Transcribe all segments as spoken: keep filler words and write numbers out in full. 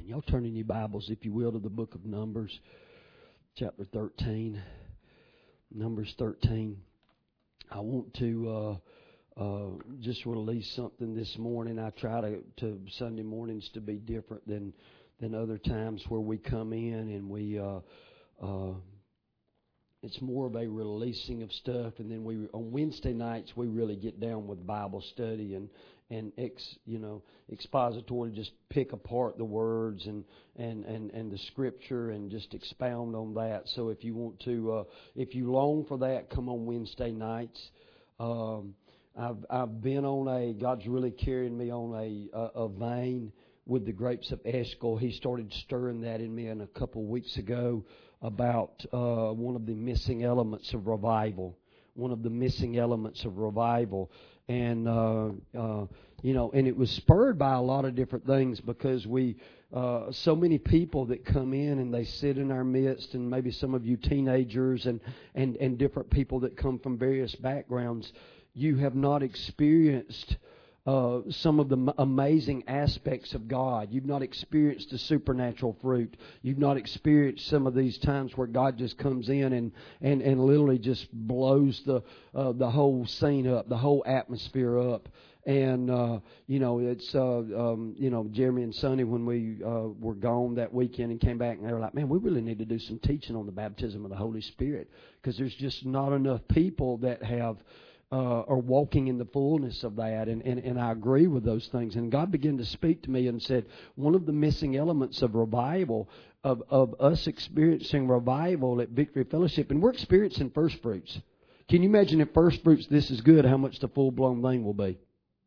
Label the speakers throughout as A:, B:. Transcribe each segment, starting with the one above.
A: Y'all turn in your Bibles, if you will, to the book of Numbers, chapter thirteen. Numbers thirteen. I want to uh, uh, just release something this morning. I try to, to Sunday mornings to be different than than other times where we come in and we. Uh, uh, it's more of a releasing of stuff, and then we on Wednesday nights we really get down with Bible study and and ex you know expository, just pick apart the words and and and and the scripture and just expound on that. So if you want to, uh, if you long for that, come on Wednesday nights. Um, I've I've been on a God's really carrying me on a a, a vein with the grapes of Eshcol. He started stirring that in me in a couple of weeks ago about uh, one of the missing elements of revival. One of the missing elements of revival. And, uh, uh, you know, and it was spurred by a lot of different things because we, uh, so many people that come in and they sit in our midst, and maybe some of you teenagers and, and, and different people that come from various backgrounds, you have not experienced Uh, some of the m- amazing aspects of God. You've not experienced the supernatural fruit. You've not experienced some of these times where God just comes in and, and, and literally just blows the uh, the whole scene up, the whole atmosphere up. And, uh, you know, it's, uh, um, you know, Jeremy and Sonny, when we uh, were gone that weekend and came back, and they were like, man, we really need to do some teaching on the baptism of the Holy Spirit, because there's just not enough people that have Uh, are walking in the fullness of that, and, and, and I agree with those things. And God began to speak to me and said, one of the missing elements of revival, of, of us experiencing revival at Victory Fellowship, and we're experiencing first fruits. Can you imagine if first fruits this is good, how much the full-blown thing will be?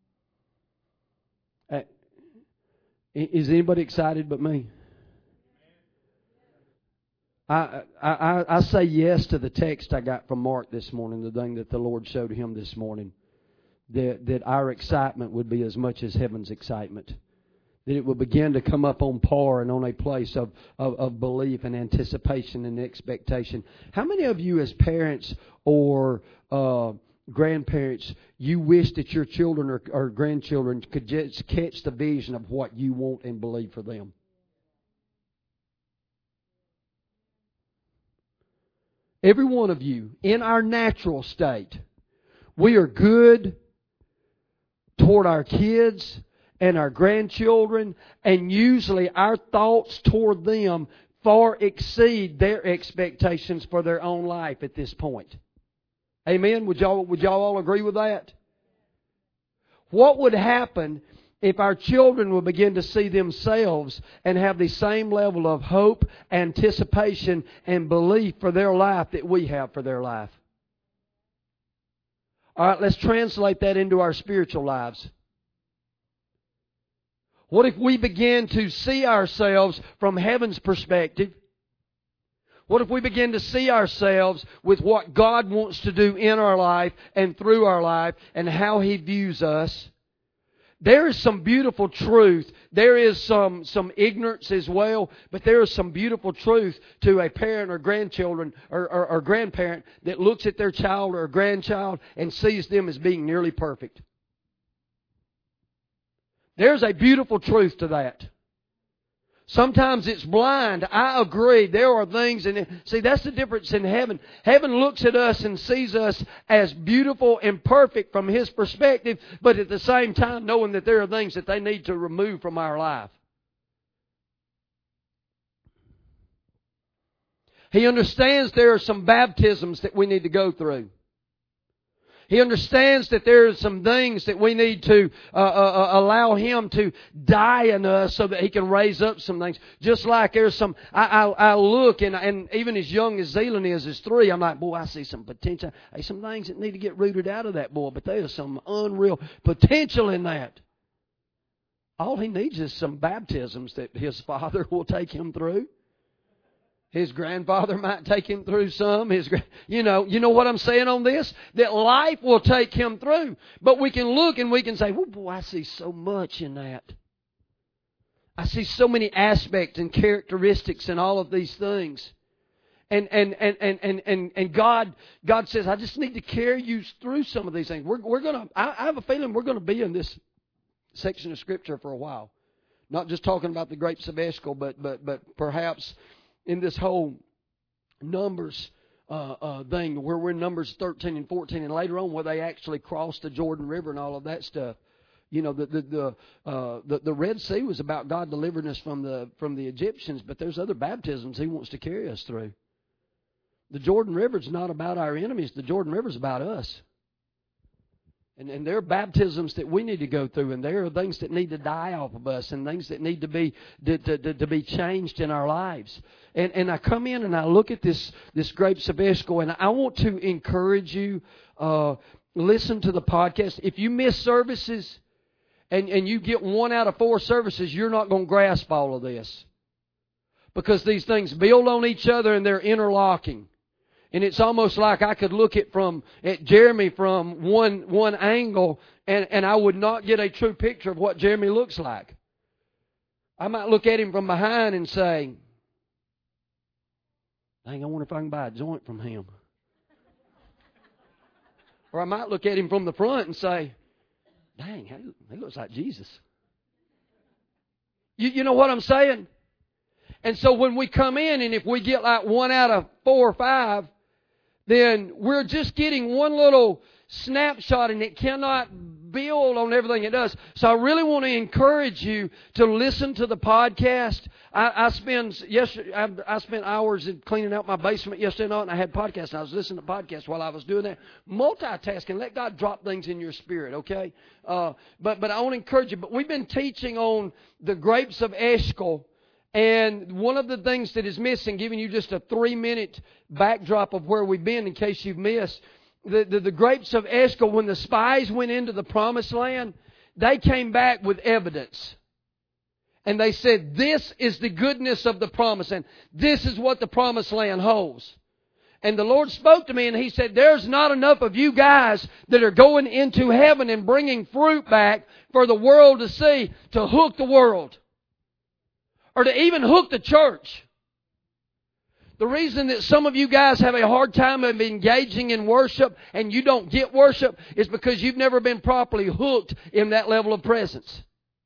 A: Uh, is anybody excited but me? I, I, I say yes to the text I got from Mark this morning, the thing that the Lord showed him this morning, that, that our excitement would be as much as heaven's excitement, that it would begin to come up on par and on a place of, of, of belief and anticipation and expectation. How many of you as parents or uh, grandparents, you wish that your children or, or grandchildren could just catch the vision of what you want and believe for them? Every one of you, in our natural state, we are good toward our kids and our grandchildren, and usually our thoughts toward them far exceed their expectations for their own life at this point. Amen? Would y'all, would y'all all agree with that? What would happen if our children will begin to see themselves and have the same level of hope, anticipation, and belief for their life that we have for their life? All right, let's translate that into our spiritual lives. What if we begin to see ourselves from heaven's perspective? What if we begin to see ourselves with what God wants to do in our life and through our life and how He views us? There is some beautiful truth. There is some, some ignorance as well, but there is some beautiful truth to a parent or grandchildren or, or, or grandparent that looks at their child or grandchild and sees them as being nearly perfect. There's a beautiful truth to that. Sometimes it's blind. I agree. There are things in it. See, that's the difference in heaven. Heaven looks at us and sees us as beautiful and perfect from His perspective, but at the same time knowing that there are things that they need to remove from our life. He understands there are some baptisms that we need to go through. He understands that there are some things that we need to uh, uh, allow Him to die in us so that He can raise up some things. Just like there's some, I, I, I look and, and even as young as Zealand is, is three, I'm like, boy, I see some potential. There's some things that need to get rooted out of that boy, but there's some unreal potential in that. All he needs is some baptisms that his father will take him through. His grandfather might take him through some. His, you know, you know what I'm saying on this? That life will take him through. But we can look and we can say, oh boy, I see so much in that. I see so many aspects and characteristics in all of these things. And and and and and and, and God God says, I just need to carry you through some of these things. We're we're gonna I, I have a feeling we're gonna be in this section of Scripture for a while. Not just talking about the grapes of Eshcol, but but but perhaps in this whole Numbers uh, uh, thing, where we're in Numbers thirteen and fourteen, and later on where they actually crossed the Jordan River and all of that stuff. You know, the the the, uh, the the Red Sea was about God delivering us from the from the Egyptians, but there's other baptisms He wants to carry us through. The Jordan River is not about our enemies. The Jordan River is about us. And, and there are baptisms that we need to go through, and there are things that need to die off of us, and things that need to be to, to, to be changed in our lives. And and I come in and I look at this this grapes of Eshcol, and I want to encourage you. Uh, listen to the podcast. If you miss services, and and you get one out of four services, you're not going to grasp all of this, because these things build on each other and they're interlocking. And it's almost like I could look at from at Jeremy from one one angle, and, and I would not get a true picture of what Jeremy looks like. I might look at him from behind and say, dang, I wonder if I can buy a joint from him. Or I might look at him from the front and say, dang, he looks like Jesus. You, you know what I'm saying? And so when we come in, and if we get like one out of four or five, then we're just getting one little snapshot, and it cannot build on everything it does. So I really want to encourage you to listen to the podcast. I, I spend yesterday, I, I spent hours in cleaning out my basement yesterday night, and I had podcasts, and I was listening to podcasts while I was doing that. Multitasking, let God drop things in your spirit, okay? Uh, but but I want to encourage you. But we've been teaching on the grapes of Eshcol. And one of the things that is missing, giving you just a three-minute backdrop of where we've been in case you've missed, the, the, the grapes of Eshcol, when the spies went into the promised land, they came back with evidence. And they said, this is the goodness of the promise, and this is what the promised land holds. And the Lord spoke to me, and He said, there's not enough of you guys that are going into heaven and bringing fruit back for the world to see to hook the world. Or to even hook the church. The reason that some of you guys have a hard time of engaging in worship and you don't get worship is because you've never been properly hooked in that level of presence.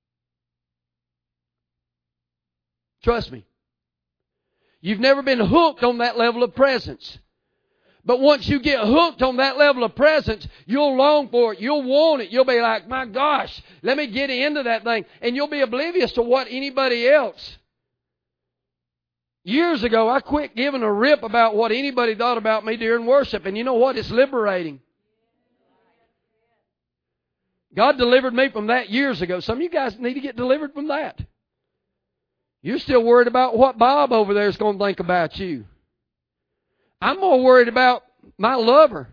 A: Trust me. You've never been hooked on that level of presence. But once you get hooked on that level of presence, you'll long for it. You'll want it. You'll be like, my gosh, let me get into that thing. And you'll be oblivious to what anybody else. Years ago, I quit giving a rip about what anybody thought about me during worship. And you know what? It's liberating. God delivered me from that years ago. Some of you guys need to get delivered from that. You're still worried about what Bob over there is going to think about you. I'm more worried about my lover.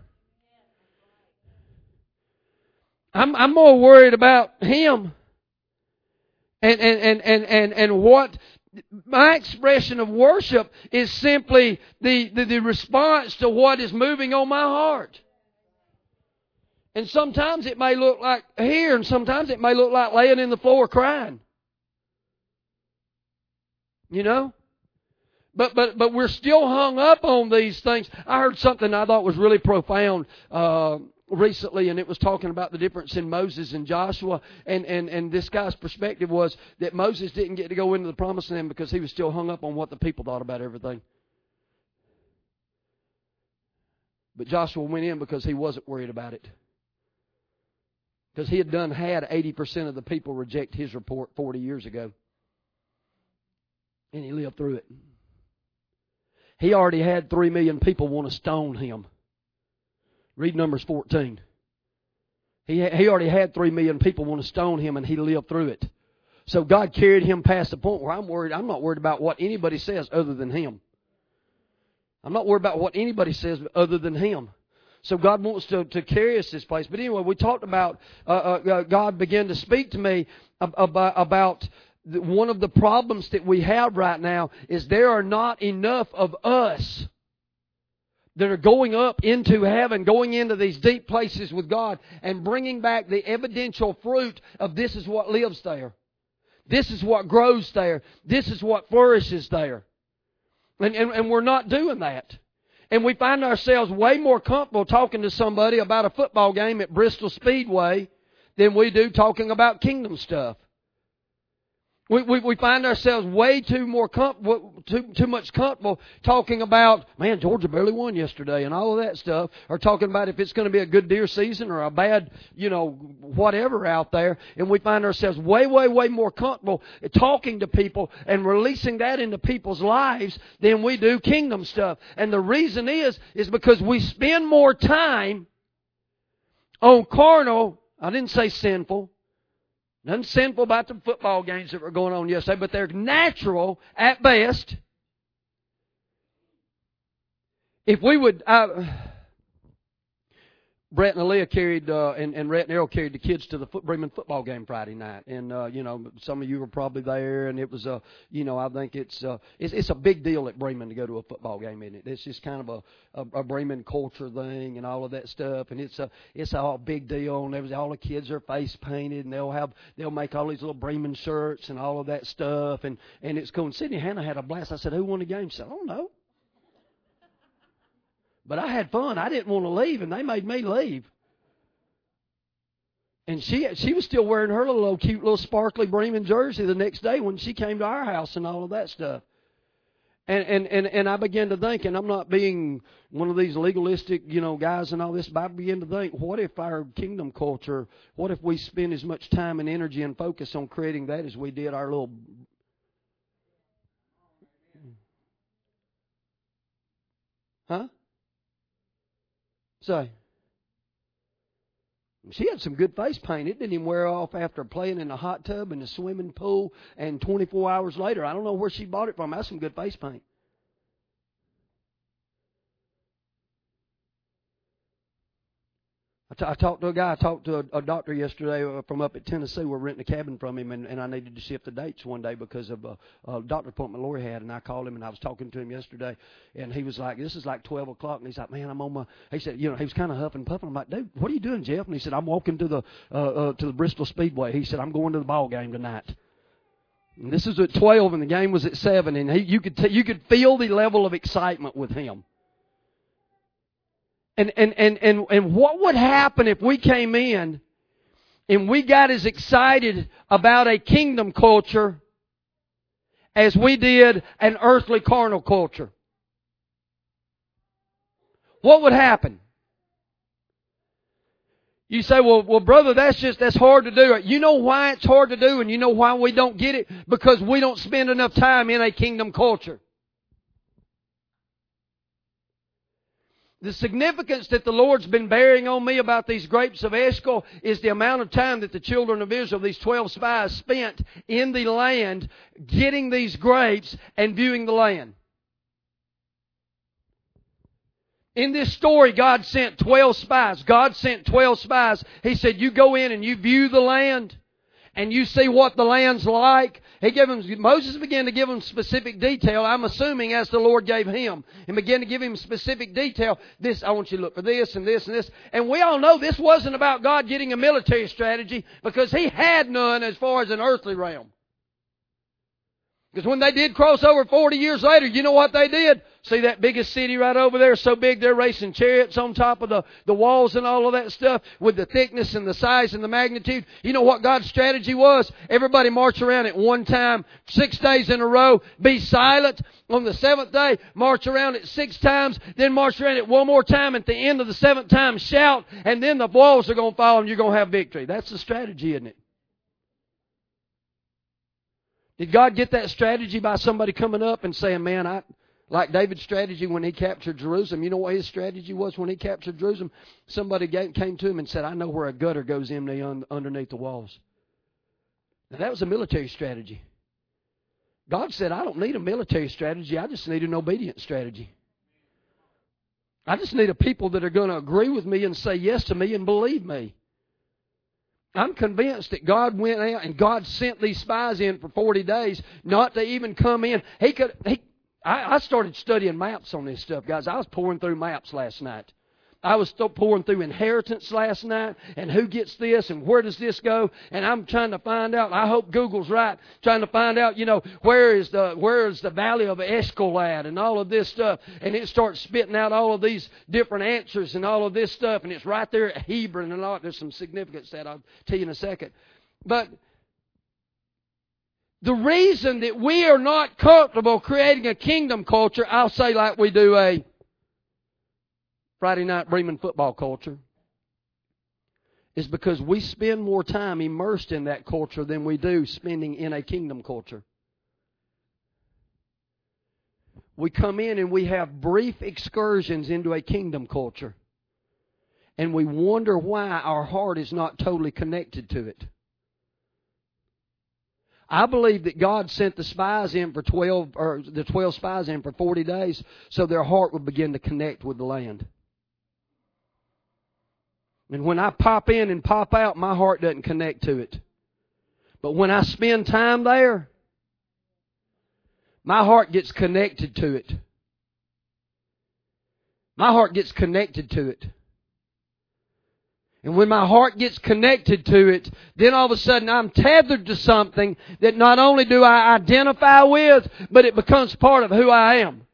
A: I'm I'm more worried about him. And and, and, and, and, and what my expression of worship is simply the, the, the response to what is moving on my heart. And sometimes it may look like here, and sometimes it may look like laying in the floor crying. You know? But but but we're still hung up on these things. I heard something I thought was really profound uh, recently, and it was talking about the difference in Moses and Joshua. And, and, and this guy's perspective was that Moses didn't get to go into the promised land because he was still hung up on what the people thought about everything. But Joshua went in because he wasn't worried about it. Because he had done had eighty percent of the people reject his report forty years ago. And he lived through it. He already had three million people want to stone him. Read Numbers fourteen. He, he already had three million people want to stone him, and he lived through it. So God carried him past the point where I'm worried. I'm not worried about what anybody says other than him. I'm not worried about what anybody says other than him. So God wants to, to carry us this place. But anyway, we talked about, uh, uh, God began to speak to me about, about one of the problems that we have right now is there are not enough of us that are going up into heaven, going into these deep places with God and bringing back the evidential fruit of this is what lives there. This is what grows there. This is what flourishes there. And, and, and we're not doing that. And we find ourselves way more comfortable talking to somebody about a football game at Bristol Speedway than we do talking about kingdom stuff. We, we we find ourselves way too more com- too too much comfortable talking about, man, Georgia barely won yesterday and all of that stuff, or talking about if it's going to be a good deer season or a bad, you know, whatever out there. And we find ourselves way, way, way more comfortable talking to people and releasing that into people's lives than we do kingdom stuff. And the reason is, is because we spend more time on carnal, I didn't say sinful, nothing sinful about the football games that were going on yesterday, but they're natural at best. If we would, uh, Brett and Aaliyah carried, uh, and, and Rhett and Errol carried the kids to the foot, Bremen football game Friday night. And, uh, you know, some of you were probably there, and it was, uh, you know, I think it's, uh, it's, it's a big deal at Bremen to go to a football game, isn't it? It's just kind of a, a, a Bremen culture thing and all of that stuff. And it's a, it's a big deal. And everything. All the kids are face painted, and they'll have, they'll make all these little Bremen shirts and all of that stuff. And, and it's cool. And Sydney Hannah had a blast. I said, who won the game? She said, I don't know. But I had fun. I didn't want to leave, and they made me leave. And she she was still wearing her little cute little sparkly Bremen jersey the next day when she came to our house and all of that stuff. And and, and, and I began to think, and I'm not being one of these legalistic, you know, guys and all this, but I began to think, what if our kingdom culture, what if we spend as much time and energy and focus on creating that as we did our little... Huh? Say. She had some good face paint. It didn't even wear off after playing in a hot tub and a swimming pool, and twenty-four hours later, I don't know where she bought it from. That's some good face paint. I, t- I talked to a guy. I talked to a, a doctor yesterday from up at Tennessee. We're renting a cabin from him, and, and I needed to shift the dates one day because of a, a doctor appointment Lori had. And I called him, and I was talking to him yesterday, and he was like, "This is like twelve o'clock," and he's like, "Man, I'm on my." He said, "You know," he was kind of huffing and puffing. I'm like, "Dude, what are you doing, Jeff?" And he said, "I'm walking to the uh, uh, to the Bristol Speedway." He said, "I'm going to the ball game tonight." And this is at twelve, and the game was at seven, and he, you could t- you could feel the level of excitement with him. And, and, and, and, and what would happen if we came in and we got as excited about a kingdom culture as we did an earthly carnal culture? What would happen? You say, well, well, brother, that's just, that's hard to do. You know why it's hard to do, and you know why we don't get it? Because we don't spend enough time in a kingdom culture. The significance that the Lord's been bearing on me about these grapes of Eshcol is the amount of time that the children of Israel, these twelve spies, spent in the land getting these grapes and viewing the land. In this story, God sent twelve spies. God sent twelve spies. He said, you go in and you view the land and you see what the land's like. He gave them, Moses began to give them specific detail, I'm assuming, as the Lord gave him. And began to give him specific detail. This, I want you to look for this and this and this. And we all know this wasn't about God getting a military strategy, because He had none as far as an earthly realm. Because when they did cross over forty years later, you know what they did? See that biggest city right over there, so big they're racing chariots on top of the, the walls and all of that stuff with the thickness and the size and the magnitude. You know what God's strategy was? Everybody march around at one time, six days in a row, be silent. On the seventh day, march around it six times, then march around it one more time. At the end of the seventh time, shout, and then the walls are going to fall and you're going to have victory. That's the strategy, isn't it? Did God get that strategy by somebody coming up and saying, man, I like David's strategy when he captured Jerusalem? You know what his strategy was when he captured Jerusalem? Somebody came to him and said, I know where a gutter goes in underneath the walls. Now, that was a military strategy. God said, I don't need a military strategy. I just need an obedience strategy. I just need a people that are going to agree with me and say yes to me and believe me. I'm convinced that God went out and God sent these spies in for forty days not to even come in. He could. He, I, I started studying maps on this stuff, guys. I was pouring through maps last night. I was still pouring through inheritance last night and who gets this and where does this go, and I'm trying to find out. I hope Google's right, trying to find out, you know, where is the where is the valley of Eshcol at and all of this stuff, and it starts spitting out all of these different answers and all of this stuff, and it's right there at Hebron and all. There's some significance that I'll tell you in a second, but The reason that we are not comfortable creating a kingdom culture, I'll say like we do a Friday night Bremen football culture, is because we spend more time immersed in that culture than we do spending in a kingdom culture. We come in and we have brief excursions into a kingdom culture. And we wonder why our heart is not totally connected to it. I believe that God sent the spies in for twelve, or the twelve spies in for forty days, so their heart would begin to connect with the land. And when I pop in and pop out, my heart doesn't connect to it. But when I spend time there, my heart gets connected to it. My heart gets connected to it. And when my heart gets connected to it, then all of a sudden I'm tethered to something that not only do I identify with, but it becomes part of who I am.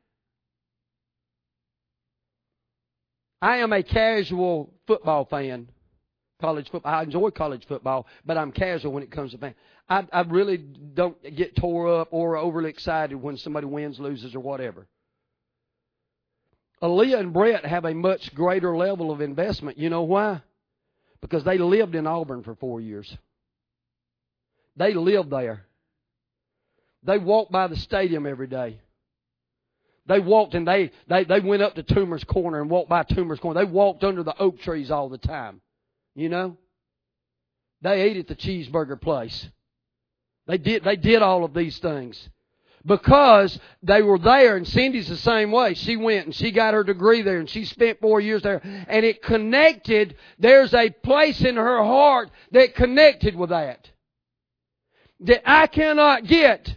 A: I am a casual football fan. College football. I enjoy college football, but I'm casual when it comes to fan. I, I really don't get tore up or overly excited when somebody wins, loses, or whatever. Aaliyah and Brett have a much greater level of investment. You know why? Because they lived in Auburn for four years. They lived there. They walked by the stadium every day. They walked and they, they, they went up to Toomer's Corner and walked by Toomer's Corner. They walked under the oak trees all the time. You know? They ate at the cheeseburger place. They did, they did all of these things. Because they were there, and Cindy's the same way. She went and she got her degree there, and she spent four years there. And it connected. There's a place in her heart that connected with that. That I cannot get.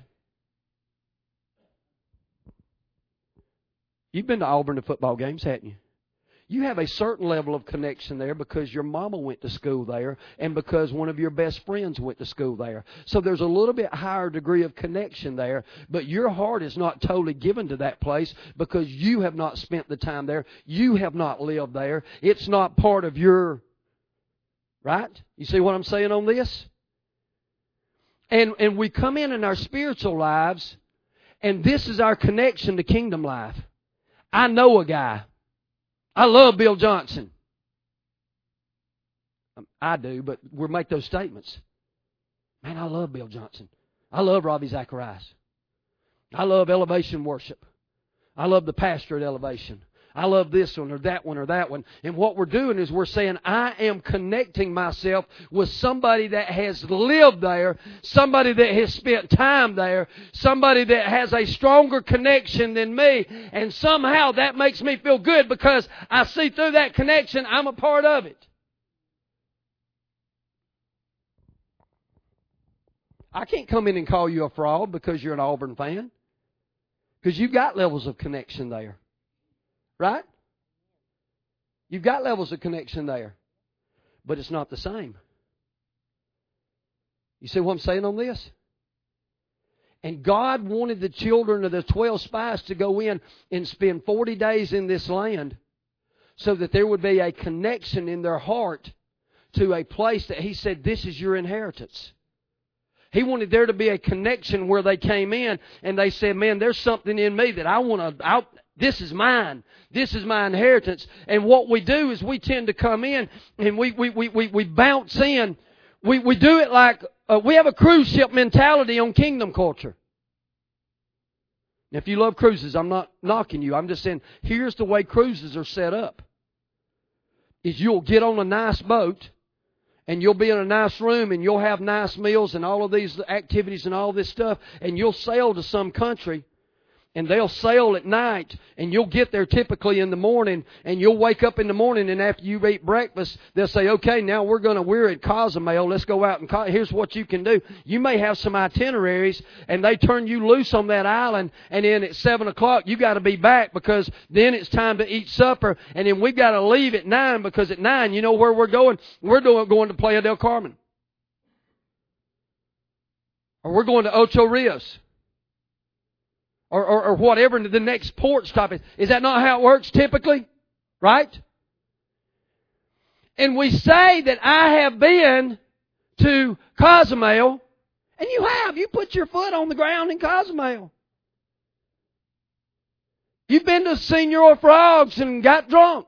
A: You've been to Auburn to football games, haven't you? You have a certain level of connection there because your mama went to school there and because one of your best friends went to school there. So there's a little bit higher degree of connection there, but your heart is not totally given to that place because you have not spent the time there. You have not lived there. It's not part of your, right? You see what I'm saying on this? And, and we come in in our spiritual lives, and this is our connection to kingdom life. I know a guy. I love Bill Johnson. I do, but we'll make those statements. Man, I love Bill Johnson. I love Ravi Zacharias. I love Elevation Worship. I love the pastor at Elevation. I love this one or that one or that one. And what we're doing is we're saying, I am connecting myself with somebody that has lived there, somebody that has spent time there, somebody that has a stronger connection than me. And somehow that makes me feel good because I see through that connection, I'm a part of it. I can't come in and call you a fraud because you're an Auburn fan. Because you've got levels of connection there. Right? You've got levels of connection there. But it's not the same. You see what I'm saying on this? And God wanted the children of the twelve spies to go in and spend forty days in this land so that there would be a connection in their heart to a place that He said, this is your inheritance. He wanted there to be a connection where they came in and they said, man, there's something in me that I want to... This is mine. This is my inheritance. And what we do is we tend to come in and we we we we, we bounce in. We we do it like uh, we have a cruise ship mentality on kingdom culture. Now, if you love cruises, I'm not knocking you. I'm just saying here's the way cruises are set up. Is you'll get on a nice boat and you'll be in a nice room and you'll have nice meals and all of these activities and all this stuff, and you'll sail to some country. And they'll sail at night, and you'll get there typically in the morning, and you'll wake up in the morning, and after you eat breakfast, they'll say, okay, now we're going to, we're at Cozumel, let's go out and, here's what you can do. You may have some itineraries, and they turn you loose on that island, and then at seven o'clock, you got to be back, because then it's time to eat supper, and then we've got to leave at nine, because at nine, you know where we're going? We're going to Playa del Carmen. Or we're going to Ocho Rios. Or, or, or whatever the next port stop is. Is that not how it works typically? Right? And we say that I have been to Cozumel And you have. You put your foot on the ground in Cozumel. You've been to Senor Frogs and got drunk.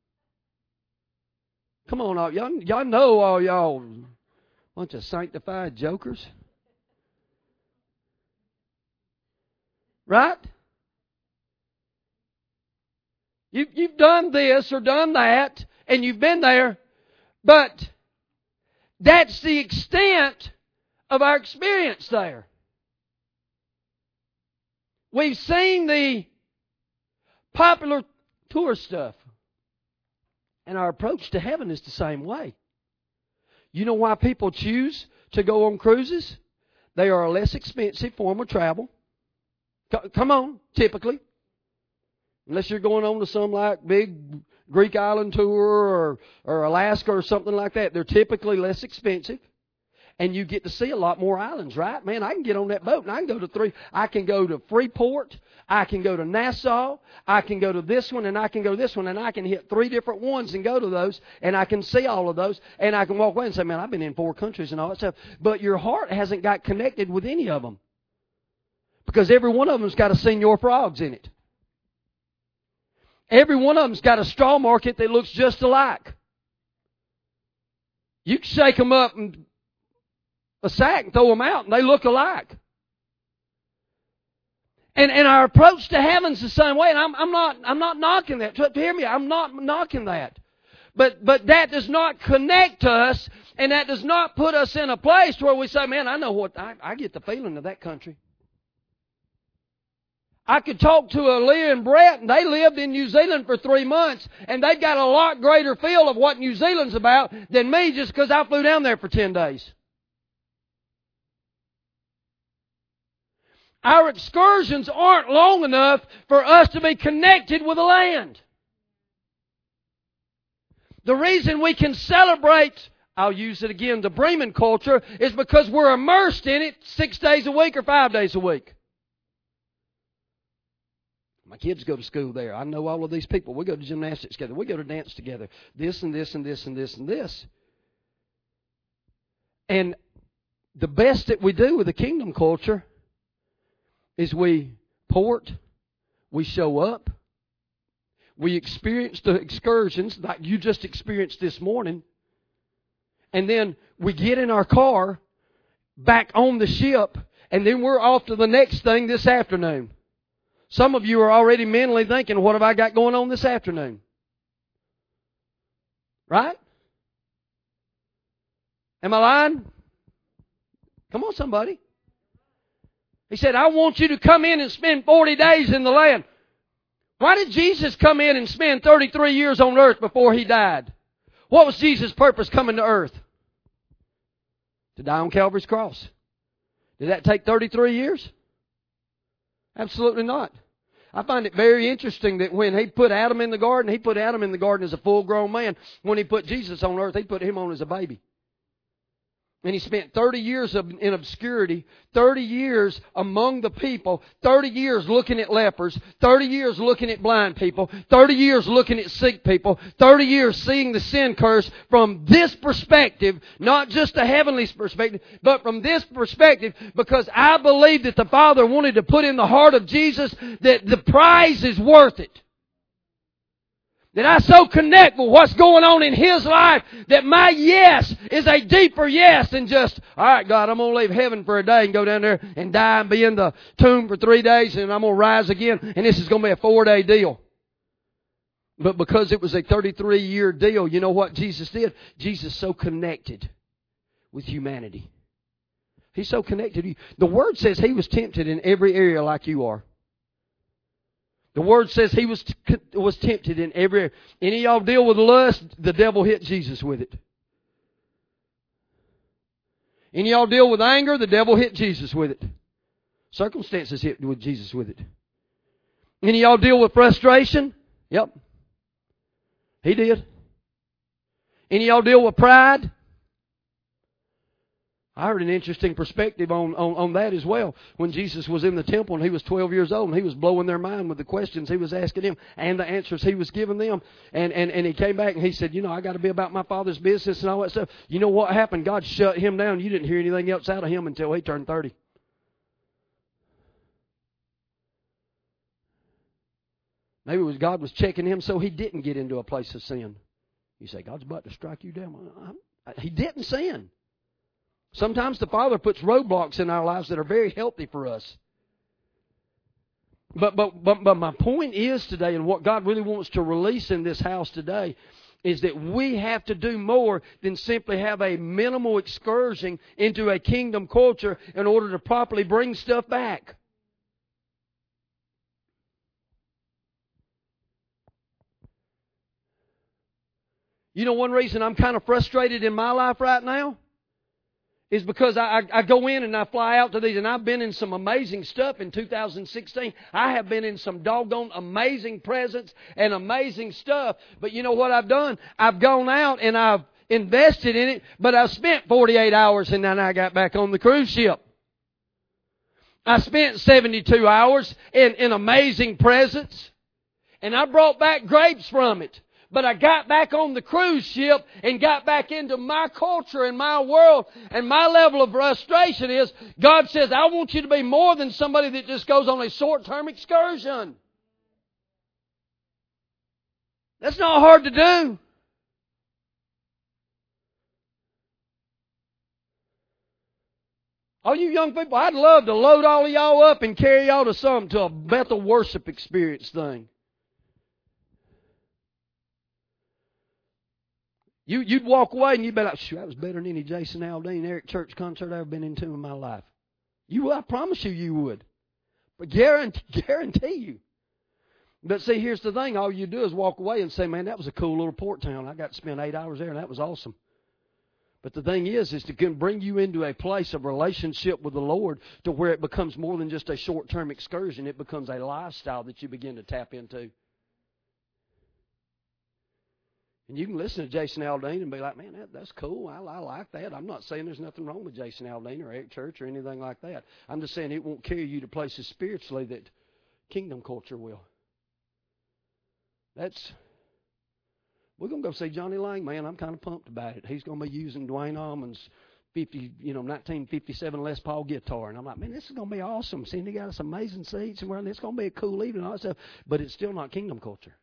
A: Come on, all y'all, y'all know all y'all bunch of sanctified jokers. Right? You, you've done this or done that, and you've been there, but that's the extent of our experience there. We've seen the popular tour stuff, and our approach to heaven is the same way. You know why people choose to go on cruises? They are a less expensive form of travel. Come on, typically. Unless you're going on to some like big Greek island tour or, or Alaska or something like that. They're typically less expensive. And you get to see a lot more islands, right? Man, I can get on that boat and I can go to three. I can go to Freeport. I can go to Nassau. I can go to this one and I can go to this one. And I can hit three different ones and go to those. And I can see all of those. And I can walk away and say, man, I've been in four countries and all that stuff. But your heart hasn't got connected with any of them. Because every one of them's got a Senor Frogs in it. Every one of them's got a straw market that looks just alike. You can shake them up in a sack and throw them out, and they look alike. And and our approach to heaven's the same way. And I'm I'm not I'm not knocking that. To hear me, I'm not knocking that. But but that does not connect us, and that does not put us in a place where we say, man, I know what I, I get the feeling of that country. I could talk to a Leah and Brett, and they lived in New Zealand for three months, and they've got a lot greater feel of what New Zealand's about than me just because I flew down there for ten days. Our excursions aren't long enough for us to be connected with the land. The reason we can celebrate, I'll use it again, the Bremen culture, is because we're immersed in it six days a week or five days a week. My kids go to school there. I know all of these people. We go to gymnastics together. We go to dance together. This and this and this and this and this. And the best that we do with the kingdom culture is we port, we show up, we experience the excursions like you just experienced this morning, and then we get in our car back on the ship, and then we're off to the next thing this afternoon. Some of you are already mentally thinking, what have I got going on this afternoon? Right? Am I lying? Come on, somebody. He said, I want you to come in and spend forty days in the land. Why did Jesus come in and spend thirty-three years on earth before He died? What was Jesus' purpose coming to earth? To die on Calvary's cross. Did that take thirty-three years? Absolutely not. I find it very interesting that when He put Adam in the garden, He put Adam in the garden as a full-grown man. When He put Jesus on earth, He put Him on as a baby. And He spent thirty years in obscurity, thirty years among the people, thirty years looking at lepers, thirty years looking at blind people, thirty years looking at sick people, thirty years seeing the sin curse from this perspective, not just a heavenly perspective, but from this perspective, because I believe that the Father wanted to put in the heart of Jesus that the prize is worth it. That I so connect with what's going on in His life that my yes is a deeper yes than just, all right, God, I'm going to leave heaven for a day and go down there and die and be in the tomb for three days and I'm going to rise again and this is going to be a four-day deal. But because it was a thirty-three year deal, you know what Jesus did? Jesus so connected with humanity. He's so connected. The Word says He was tempted in every area like you are. The Word says He was was tempted in every area. Any of y'all deal with lust, the devil hit Jesus with it. Any of y'all deal with anger, the devil hit Jesus with it. Circumstances hit with Jesus with it. Any of y'all deal with frustration? Yep. He did. Any of y'all deal with pride? I heard an interesting perspective on, on, on that as well. When Jesus was in the temple and he was twelve years old and he was blowing their mind with the questions he was asking them and the answers he was giving them. And, and, and he came back and he said, you know, I got to be about my Father's business and all that stuff. You know what happened? God shut him down. You didn't hear anything else out of him until he turned thirty. Maybe it was God was checking him so he didn't get into a place of sin. You say, God's about to strike you down. He didn't sin. Sometimes the Father puts roadblocks in our lives that are very healthy for us. But, but, but, but my point is today, and what God really wants to release in this house today, is that we have to do more than simply have a minimal excursion into a kingdom culture in order to properly bring stuff back. You know, one reason I'm kind of frustrated in my life right now is because I, I, I go in and I fly out to these, and I've been in some amazing stuff in two thousand sixteen. I have been in some doggone amazing presents and amazing stuff. But you know what I've done? I've gone out and I've invested in it, but I've spent forty-eight hours and then I got back on the cruise ship. I spent seventy-two hours in, in amazing presents, and I brought back grapes from it. But I got back on the cruise ship and got back into my culture and my world. And my level of frustration is, God says, I want you to be more than somebody that just goes on a short-term excursion. That's not hard to do. All you young people, I'd love to load all of y'all up and carry y'all to some, to a Bethel worship experience thing. You, you'd walk away and you'd be like, "Shoot, that was better than any Jason Aldean, Eric Church concert I've ever been into in my life." You, I promise you, you would. But guarantee, guarantee you. But see, here's the thing. All you do is walk away and say, "Man, that was a cool little port town. I got to spend eight hours there, and that was awesome." But the thing is, is to bring you into a place of relationship with the Lord to where it becomes more than just a short-term excursion. It becomes a lifestyle that you begin to tap into. And you can listen to Jason Aldean and be like, "Man, that, that's cool. I, I like that." I'm not saying there's nothing wrong with Jason Aldean or Eric Church or anything like that. I'm just saying it won't carry you to places spiritually that kingdom culture will. That's, we're going to go see Johnny Lang, man. I'm kind of pumped about it. He's going to be using Dwayne Allman's fifty, you know, nineteen fifty-seven Les Paul guitar. And I'm like, man, this is going to be awesome. Seeing they got us amazing seats and it's going to be a cool evening and all that stuff. But it's still not kingdom culture.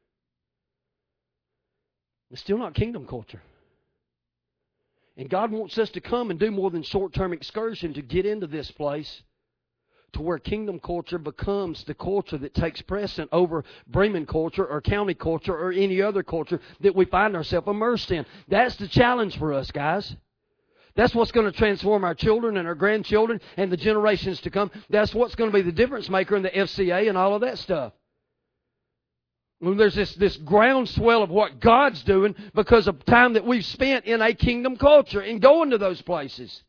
A: It's still not kingdom culture. And God wants us to come and do more than short-term excursion to get into this place to where kingdom culture becomes the culture that takes precedent over Bremen culture or county culture or any other culture that we find ourselves immersed in. That's the challenge for us, guys. That's what's going to transform our children and our grandchildren and the generations to come. That's what's going to be the difference maker in the F C A and all of that stuff. When there's this, this groundswell of what God's doing because of time that we've spent in a kingdom culture and going to those places.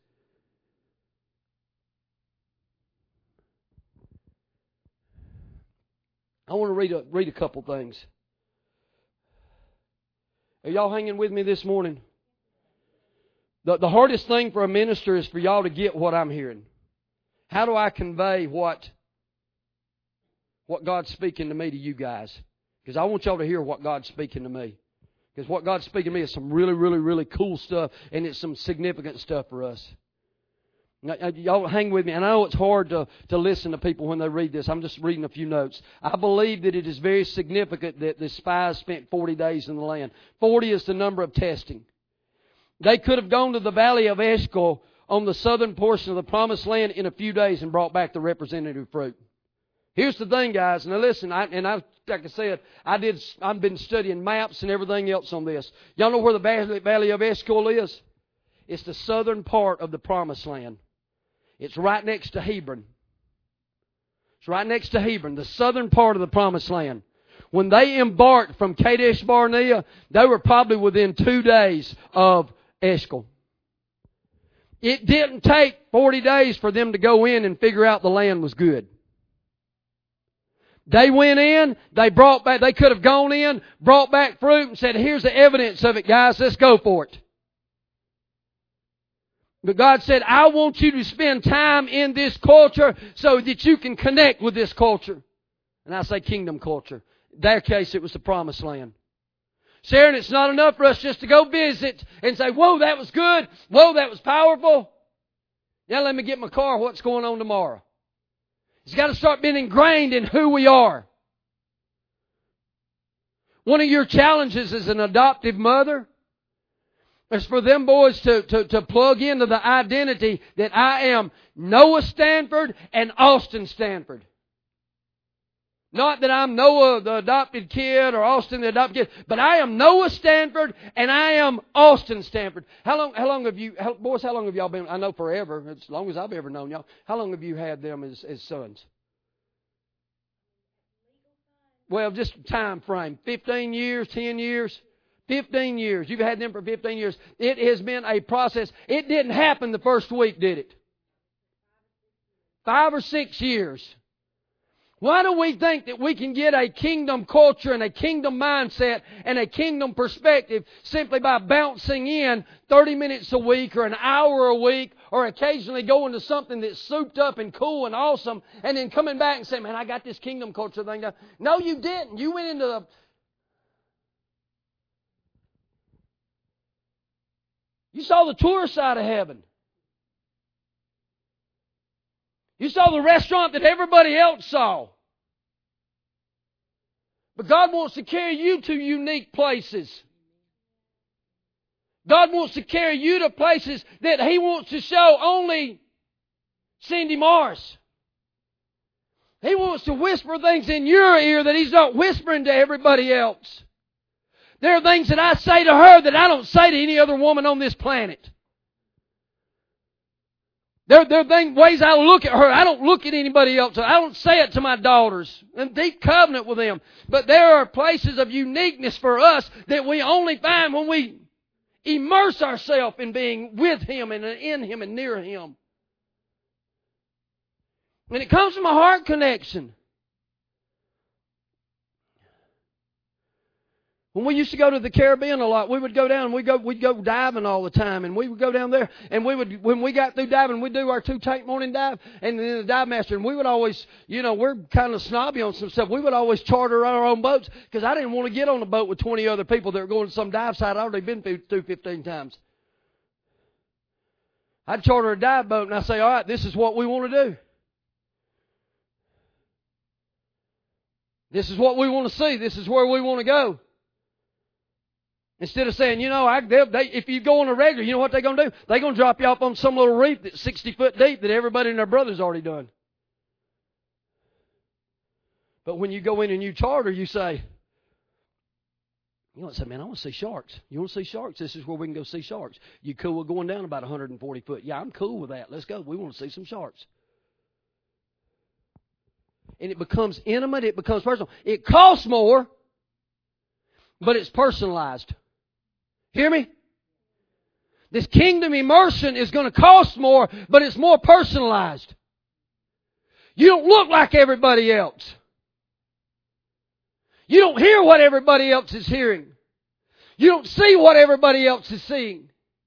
A: I want to read a, read a couple things. Are y'all hanging with me this morning? The, the hardest thing for a minister is for y'all to get what I'm hearing. How do I convey what, what God's speaking to me to you guys? Because I want y'all to hear what God's speaking to me. Because what God's speaking to me is some really, really, really cool stuff. And it's some significant stuff for us. Now, y'all hang with me. And I know it's hard to, to listen to people when they read this. I'm just reading a few notes. I believe that it is very significant that the spies spent forty days in the land. forty is the number of testing. They could have gone to the valley of Eshcol on the southern portion of the promised land in a few days and brought back the representative fruit. Here's the thing, guys. Now listen, I, and I, like I said, I did. I've been studying maps and everything else on this. Y'all know where the Valley of Eshcol is? It's the southern part of the Promised Land. It's right next to Hebron. It's right next to Hebron, the southern part of the Promised Land. When they embarked from Kadesh Barnea, they were probably within two days of Eshcol. It didn't take forty days for them to go in and figure out the land was good. They went in, they brought back, they could have gone in, brought back fruit and said, "Here's the evidence of it, guys, let's go for it." But God said, I want you to spend time in this culture so that you can connect with this culture. And I say kingdom culture. In their case, it was the promised land. Sharon, it's not enough for us just to go visit and say, whoa, that was good. Whoa, that was powerful. Now let me get my car. What's going on tomorrow? It's got to start being ingrained in who we are. One of your challenges as an adoptive mother is for them boys to, to, to plug into the identity that I am Noah Stanford and Austin Stanford. Not that I'm Noah the adopted kid or Austin the adopted kid, but I am Noah Stanford and I am Austin Stanford. How long, how long have you, how, boys, how long have y'all been, I know forever, as long as I've ever known y'all, how long have you had them as, as sons? Well, just time frame, fifteen years, ten years? fifteen years. You've had them for fifteen years. It has been a process. It didn't happen the first week, did it? Five or six years. Why do we think that we can get a kingdom culture and a kingdom mindset and a kingdom perspective simply by bouncing in thirty minutes a week or an hour a week or occasionally going to something that's souped up and cool and awesome and then coming back and saying, man, I got this kingdom culture thing done. No, you didn't. You went into the... You saw the tourist side of heaven. You saw the restaurant that everybody else saw. But God wants to carry you to unique places. God wants to carry you to places that He wants to show only Cindy Morris. He wants to whisper things in your ear that He's not whispering to everybody else. There are things that I say to her that I don't say to any other woman on this planet. There, there are things, ways I look at her. I don't look at anybody else. I don't say it to my daughters. I'm in deep covenant with them. But there are places of uniqueness for us that we only find when we immerse ourselves in being with Him and in Him and near Him. And it comes from a heart connection. When we used to go to the Caribbean a lot, we would go down and we'd go, we'd go diving all the time. And we would go down there and we would, when we got through diving, we'd do our two tank morning dive and then the dive master. And we would always, you know, we're kind of snobby on some stuff. We would always charter our own boats because I didn't want to get on a boat with twenty other people that were going to some dive site I'd already been through fifteen times. I'd charter a dive boat and I'd say, all right, this is what we want to do. This is what we want to see. This is where we want to go. Instead of saying, you know, I, they, they, if you go on a regular, you know what they're going to do? They're going to drop you off on some little reef that's sixty foot deep that everybody and their brother's already done. But when you go in and you charter, you say, you want to say, man, I want to see sharks. You want to see sharks? This is where we can go see sharks. You cool with going down about one hundred forty foot? Yeah, I'm cool with that. Let's go. We want to see some sharks. And it becomes intimate. It becomes personal. It costs more, but it's personalized. Hear me? This kingdom immersion is going to cost more, but it's more personalized. You don't look like everybody else. You don't hear what everybody else is hearing. You don't see what everybody else is seeing.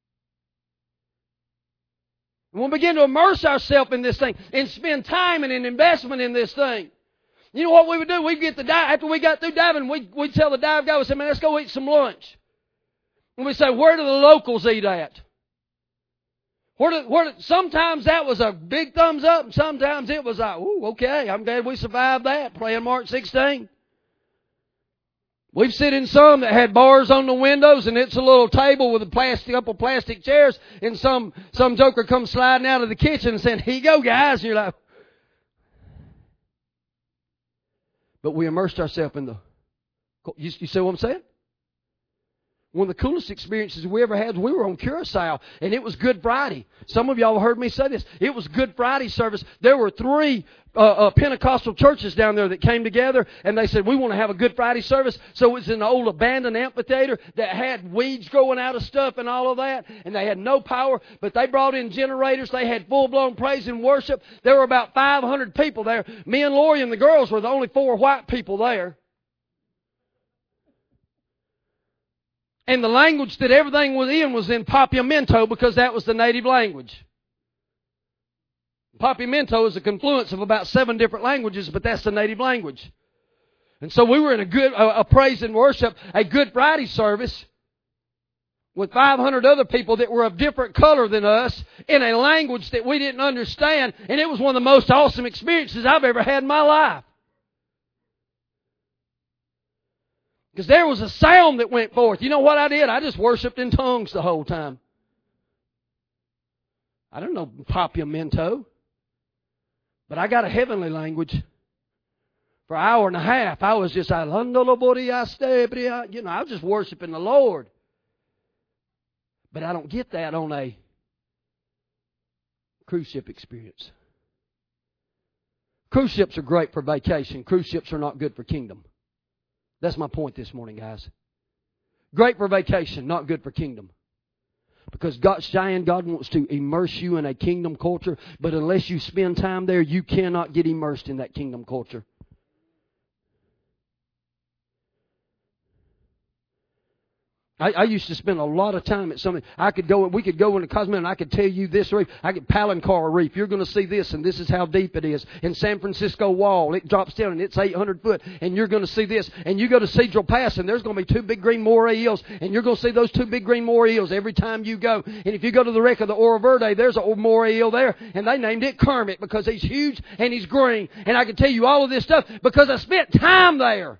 A: And we'll begin to immerse ourselves in this thing and spend time and an investment in this thing. You know what we would do? We'd get the dive, after we got through diving, we'd, we'd tell the dive guy, we'd say, man, let's go eat some lunch. And we'd say, where do the locals eat at? Where do, where do, sometimes that was a big thumbs up, and sometimes it was like, ooh, okay, I'm glad we survived that, playing Mark sixteen. We've sit in some that had bars on the windows, and it's a little table with a plastic, couple plastic chairs, and some, some joker comes sliding out of the kitchen and saying, here you go, guys. And you're like, but we immersed ourselves in the, you, you see what I'm saying? One of the coolest experiences we ever had, we were on Curacao, and it was Good Friday. Some of y'all heard me say this. It was Good Friday service. There were three uh, uh, Pentecostal churches down there that came together, and they said, we want to have a Good Friday service. So it was in an old abandoned amphitheater that had weeds growing out of stuff and all of that, and they had no power, but they brought in generators. They had full-blown praise and worship. There were about five hundred people there. Me and Lori and the girls were the only four white people there. And the language that everything was in was in Papiamento because that was the native language. Papiamento is a confluence of about seven different languages, but that's the native language. And so we were in a good, a, a praise and worship, a Good Friday service with five hundred other people that were of different color than us in a language that we didn't understand. And it was one of the most awesome experiences I've ever had in my life. Because there was a sound that went forth. You know what I did? I just worshiped in tongues the whole time. I don't know Papiamento, but I got a heavenly language. For an hour and a half, I was just, you know, I was just worshiping the Lord. But I don't get that on a cruise ship experience. Cruise ships are great for vacation. Cruise ships are not good for kingdom. That's my point this morning, guys. Great for vacation, not good for kingdom. Because God's saying God wants to immerse you in a kingdom culture, but unless you spend time there, you cannot get immersed in that kingdom culture. I, I used to spend a lot of time at something. I could go, we could go into Cozumel and I could tell you this reef. I could Palancar Reef. You're going to see this, and this is how deep it is. In San Francisco Wall, it drops down and it's eight hundred foot, and you're going to see this. And you go to Cedral Pass, and there's going to be two big green moray eels, and you're going to see those two big green moray eels every time you go. And if you go to the wreck of the Oro Verde, there's a moray eel there, and they named it Kermit because he's huge and he's green. And I can tell you all of this stuff because I spent time there.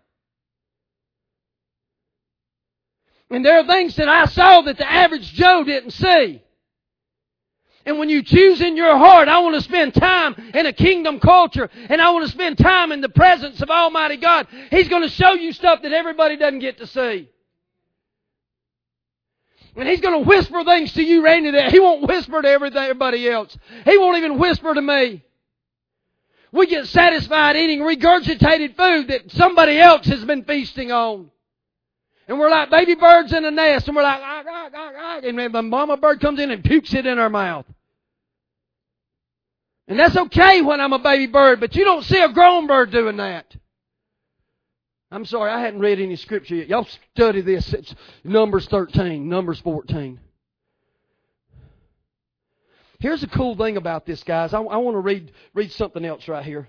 A: And there are things that I saw that the average Joe didn't see. And when you choose in your heart, I want to spend time in a kingdom culture, and I want to spend time in the presence of Almighty God, He's going to show you stuff that everybody doesn't get to see. And He's going to whisper things to you, Randy, that He won't whisper to everybody else. He won't even whisper to me. We get satisfied eating regurgitated food that somebody else has been feasting on. And we're like baby birds in a nest, and we're like, ah, ah, ah, ah, and the mama bird comes in and pukes it in our mouth. And that's okay when I'm a baby bird, but you don't see a grown bird doing that. I'm sorry, I hadn't read any scripture yet. Y'all study this. It's Numbers thirteen, Numbers fourteen. Here's the cool thing about this, guys. I, I want to read, read something else right here.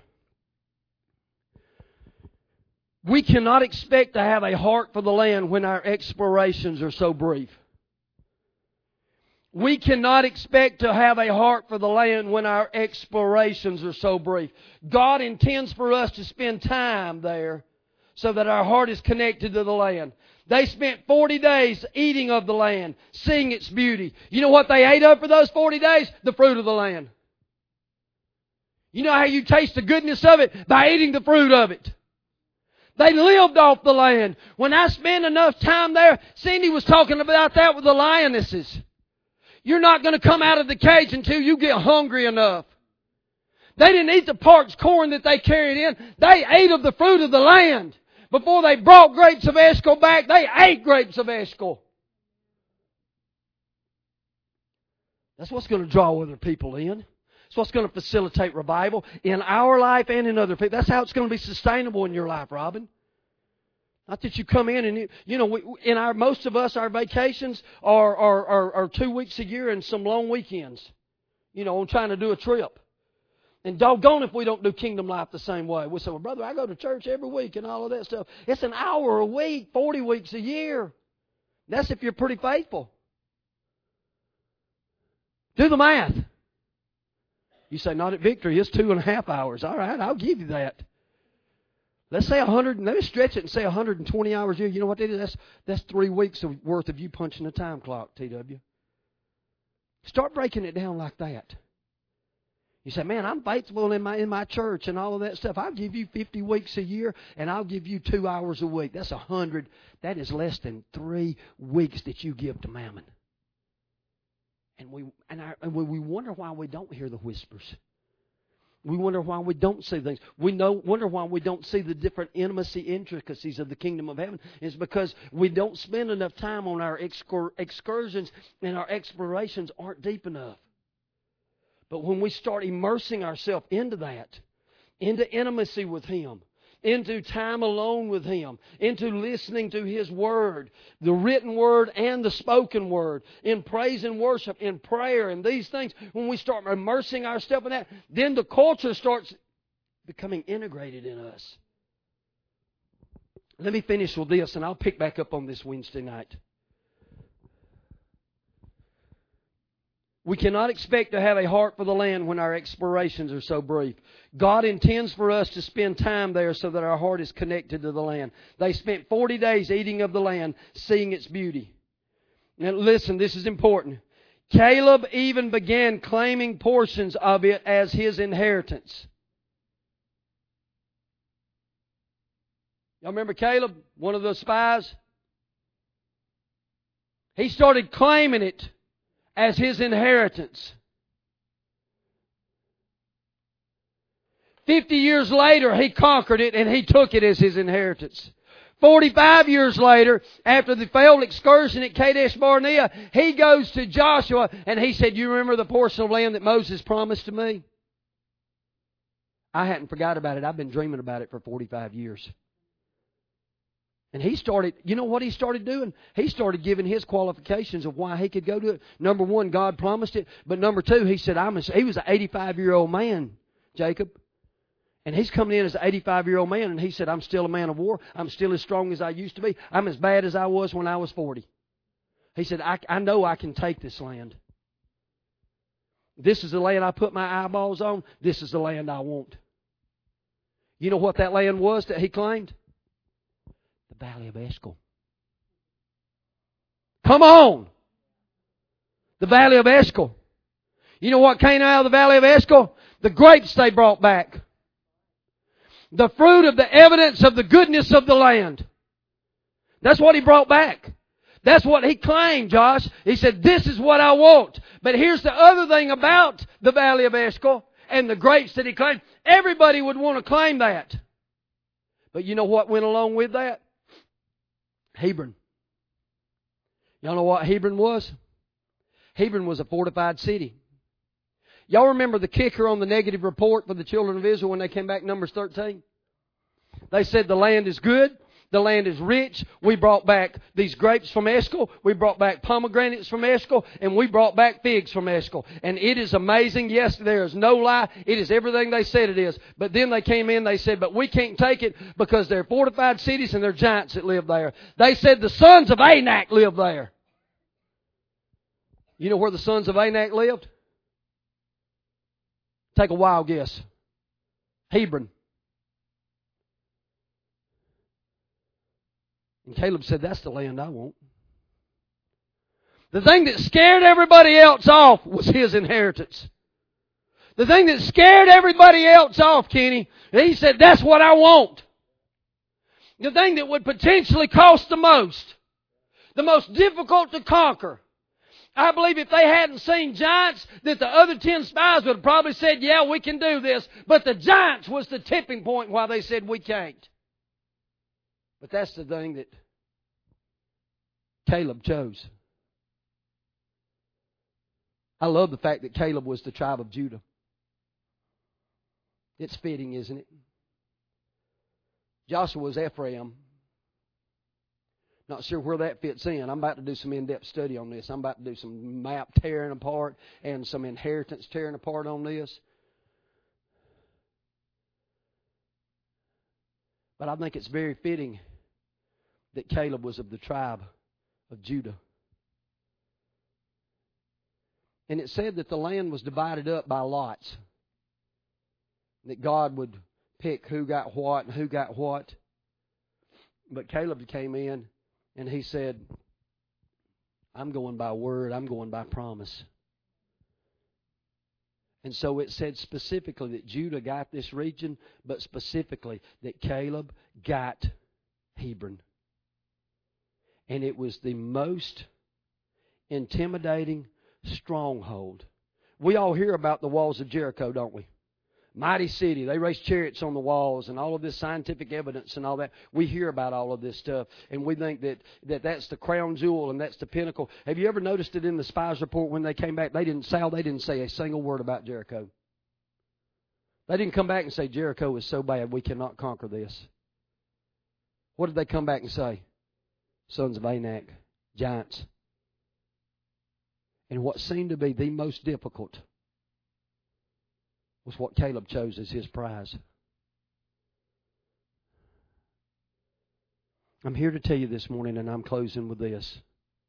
A: We cannot expect to have a heart for the land when our explorations are so brief. We cannot expect to have a heart for the land when our explorations are so brief. God intends for us to spend time there so that our heart is connected to the land. They spent forty days eating of the land, seeing its beauty. You know what they ate of for those forty days? The fruit of the land. You know how you taste the goodness of it? By eating the fruit of it. They lived off the land. When I spend enough time there, Cindy was talking about that with the lionesses. You're not going to come out of the cage until you get hungry enough. They didn't eat the parched corn that they carried in. They ate of the fruit of the land. Before they brought grapes of Eshcol back, they ate grapes of Eshcol. That's what's going to draw other people in. That's what's going to facilitate revival in our life and in other people. That's how it's going to be sustainable in your life, Robin. Not that you come in and, you, you know, we, in our, most of us, our vacations are, are, are, are two weeks a year and some long weekends, you know, on trying to do a trip. And doggone if we don't do kingdom life the same way. We say, well, brother, I go to church every week and all of that stuff. It's an hour a week, forty weeks a year. That's if you're pretty faithful. Do the math. You say, not at Victory, it's two and a half hours. All right, I'll give you that. Let's say one hundred, let me stretch it and say one hundred twenty hours a year. You know what that is? That's, that's three weeks of worth of you punching a time clock, T W. Start breaking it down like that. You say, man, I'm faithful in my in my church and all of that stuff. I'll give you fifty weeks a year, and I'll give you two hours a week. That's one hundred. That is less than three weeks that you give to Mammon. And we and, our, and we wonder why we don't hear the whispers. We wonder why we don't see things. We know, wonder why we don't see the different intimacy intricacies of the kingdom of heaven. It's because we don't spend enough time on our excur- excursions, and our explorations aren't deep enough. But when we start immersing ourselves into that, into intimacy with Him, into time alone with Him, into listening to His Word, the written Word and the spoken Word, in praise and worship, in prayer, and these things, when we start immersing ourselves in that, then the culture starts becoming integrated in us. Let me finish with this, and I'll pick back up on this Wednesday night. We cannot expect to have a heart for the land when our explorations are so brief. God intends for us to spend time there so that our heart is connected to the land. They spent forty days eating of the land, seeing its beauty. Now listen, this is important. Caleb even began claiming portions of it as his inheritance. Y'all remember Caleb, one of the spies? He started claiming it as his inheritance. Fifty years later, he conquered it and he took it as his inheritance. Forty-five years later, after the failed excursion at Kadesh Barnea, he goes to Joshua and he said, "You remember the portion of land that Moses promised to me?" I hadn't forgot about it. I've been dreaming about it for forty-five years. And he started, you know what he started doing? He started giving his qualifications of why he could go to it. Number one, God promised it. But number two, he said, I'm a, he was an eighty-five-year-old man, Jacob. And he's coming in as an eighty-five-year-old man, and he said, I'm still a man of war. I'm still as strong as I used to be. I'm as bad as I was when I was forty. He said, I, I know I can take this land. This is the land I put my eyeballs on. This is the land I want. You know what that land was that he claimed? The Valley of Eshcol. Come on! The Valley of Eshcol. You know what came out of the Valley of Eshcol? The grapes they brought back. The fruit of the evidence of the goodness of the land. That's what he brought back. That's what he claimed, Josh. He said, this is what I want. But here's the other thing about the Valley of Eshcol and the grapes that he claimed. Everybody would want to claim that. But you know what went along with that? Hebron. Y'all know what Hebron was? Hebron was a fortified city. Y'all remember the kicker on the negative report for the children of Israel when they came back, Numbers thirteen? They said the land is good, the land is rich. We brought back these grapes from Eshcol, we brought back pomegranates from Eshcol, and we brought back figs from Eshcol. And it is amazing. Yes, there is no lie. It is everything they said it is. But then they came in, they said, but we can't take it because they're fortified cities and they're giants that live there. They said the sons of Anak live there. You know where the sons of Anak lived? Take a wild guess. Hebron. And Caleb said, that's the land I want. The thing that scared everybody else off was his inheritance. The thing that scared everybody else off, Kenny, he said, that's what I want. The thing that would potentially cost the most, the most difficult to conquer. I believe if they hadn't seen giants, that the other ten spies would have probably said, yeah, we can do this. But the giants was the tipping point why they said we can't. But that's the thing that Caleb chose. I love the fact that Caleb was the tribe of Judah. It's fitting, isn't it? Joshua was Ephraim. Not sure where that fits in. I'm about to do some in-depth study on this. I'm about to do some map tearing apart and some inheritance tearing apart on this. But I think it's very fitting that Caleb was of the tribe of Judah. And it said that the land was divided up by lots. That God would pick who got what and who got what. But Caleb came in and he said, I'm going by word, I'm going by promise. And so it said specifically that Judah got this region, but specifically that Caleb got Hebron. And it was the most intimidating stronghold. We all hear about the walls of Jericho, don't we? Mighty city. They race chariots on the walls and all of this scientific evidence and all that. We hear about all of this stuff. And we think that, that that's the crown jewel and that's the pinnacle. Have you ever noticed it in the spies report when they came back? They didn't, Sal, they didn't say a single word about Jericho. They didn't come back and say Jericho is so bad we cannot conquer this. What did they come back and say? Sons of Anak, giants. And what seemed to be the most difficult was what Caleb chose as his prize. I'm here to tell you this morning, and I'm closing with this.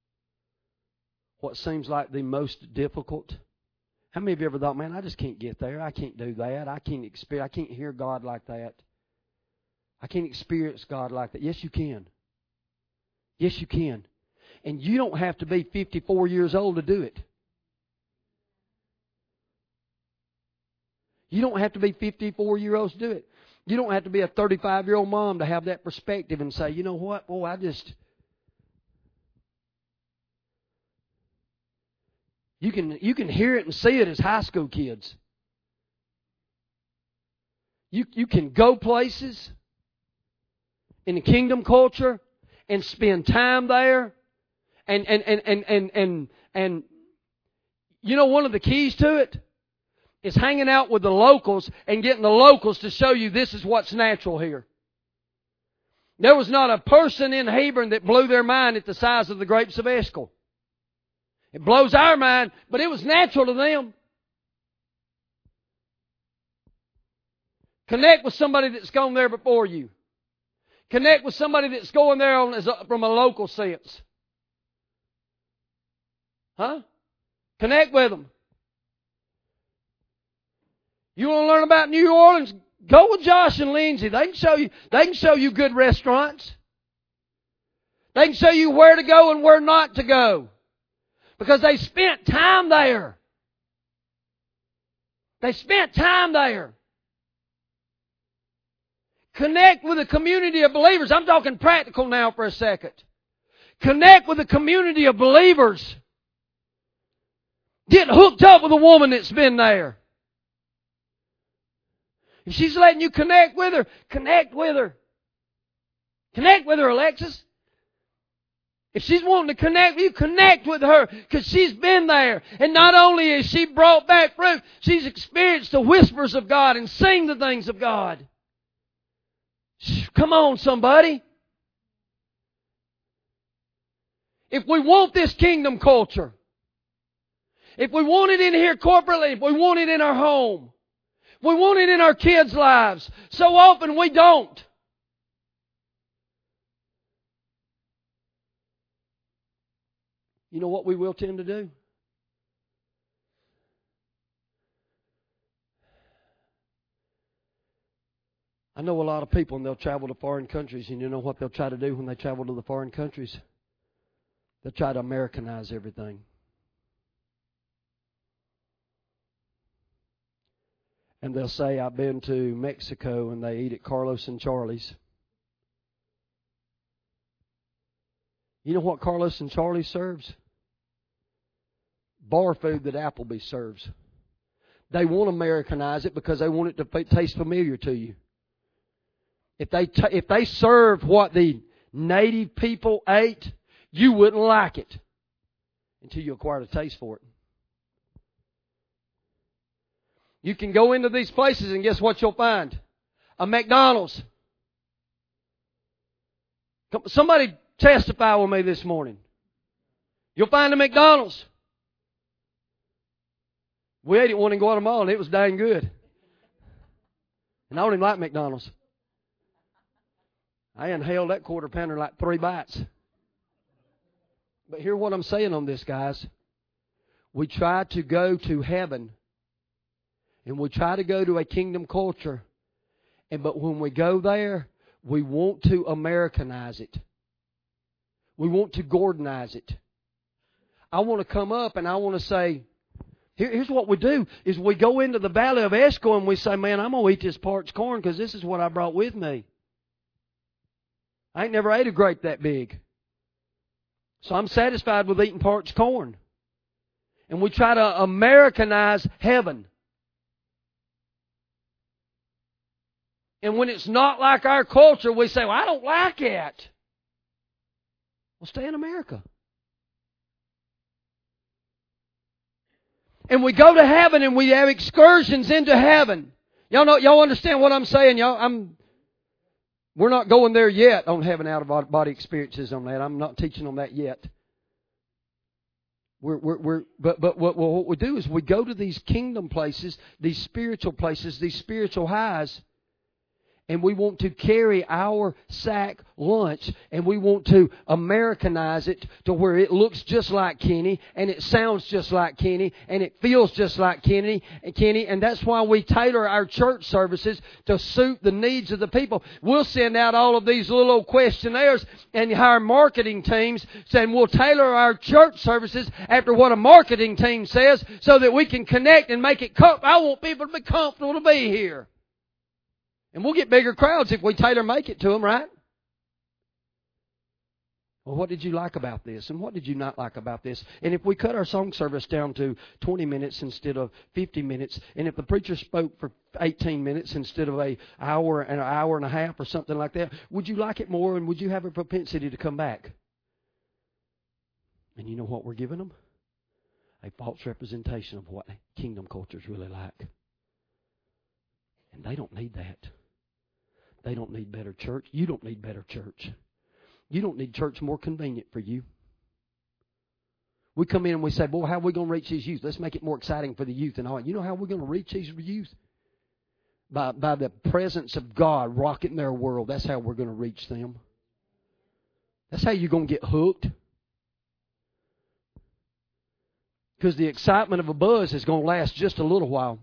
A: What seems like the most difficult. How many of you ever thought, man, I just can't get there. I can't do that. I can't experience, I can't hear God like that. I can't experience God like that. Yes, you can. Yes, you can. And you don't have to be fifty-four years old to do it. You don't have to be fifty-four years old to do it. You don't have to be a thirty-five-year-old mom to have that perspective and say, you know what, boy, I just... You can, you can hear it and see it as high school kids. You, you can go places in the kingdom culture and spend time there. And, and, and, and, and, and, and you know, one of the keys to it is hanging out with the locals and getting the locals to show you this is what's natural here. There was not a person in Hebron that blew their mind at the size of the grapes of Eshcol. It blows our mind, but it was natural to them. Connect with somebody that's gone there before you. Connect with somebody that's going there on, as a, from a local sense. Huh? Connect with them. You want to learn about New Orleans? Go with Josh and Lindsay. They can show you, they can show you good restaurants. They can show you where to go and where not to go. Because they spent time there. They spent time there. Connect with a community of believers. I'm talking practical now for a second. Connect with a community of believers. Get hooked up with a woman that's been there. If she's letting you connect with her, connect with her. Connect with her, Alexis. If she's wanting to connect with you, connect with her because she's been there. And not only has she brought back fruit, she's experienced the whispers of God and sing the things of God. Come on, somebody. If we want this kingdom culture, if we want it in here corporately, if we want it in our home, if we want it in our kids' lives, so often we don't. You know what we will tend to do? I know a lot of people and they'll travel to foreign countries, and you know what they'll try to do when they travel to the foreign countries? They'll try to Americanize everything. And they'll say, I've been to Mexico and they eat at Carlos and Charlie's. You know what Carlos and Charlie serves? Bar food that Applebee serves. They want to Americanize it because they want it to taste familiar to you. If they t- if they served what the native people ate, you wouldn't like it until you acquired a taste for it. You can go into these places and guess what you'll find? A McDonald's. Somebody testify with me this morning. You'll find a McDonald's. We ate at one in Guatemala and it was dang good. And I don't even like McDonald's. I inhaled that quarter pounder in like three bites. But hear what I'm saying on this, guys. We try to go to heaven. And we try to go to a kingdom culture. And but when we go there, we want to Americanize it. We want to Gordonize it. I want to come up and I want to say, here, here's what we do, is we go into the valley of Eshcol and we say, man, I'm going to eat this parched corn because this is what I brought with me. I ain't never ate a grape that big. So I'm satisfied with eating parched corn. And we try to Americanize heaven. And when it's not like our culture, we say, well, I don't like it. Well, stay in America. And we go to heaven and we have excursions into heaven. Y'all know, y'all understand what I'm saying? Y'all, I'm, We're not going there yet on having out-of-body experiences on that. I'm not teaching on that yet. We're, we're, we're, but but what, what we do is we go to these kingdom places, these spiritual places, these spiritual highs, and we want to carry our sack lunch, and we want to Americanize it to where it looks just like Kenny, and it sounds just like Kenny, and it feels just like Kenny, and Kenny, and that's why we tailor our church services to suit the needs of the people. We'll send out all of these little old questionnaires and hire marketing teams, saying we'll tailor our church services after what a marketing team says, so that we can connect and make it. Com- I want people to be comfortable to be here. And we'll get bigger crowds if we tailor make it to them, right? Well, what did you like about this? And what did you not like about this? And if we cut our song service down to twenty minutes instead of fifty minutes, and if the preacher spoke for eighteen minutes instead of an hour and an hour and a half or something like that, would you like it more, and would you have a propensity to come back? And you know what we're giving them? A false representation of what kingdom culture is really like. And they don't need that. They don't need better church. You don't need better church. You don't need church more convenient for you. We come in and we say, boy, how are we going to reach these youth? Let's make it more exciting for the youth and all. You know how we're going to reach these youth? By, by the presence of God rocking their world. That's how we're going to reach them. That's how you're going to get hooked. Because the excitement of a buzz is going to last just a little while.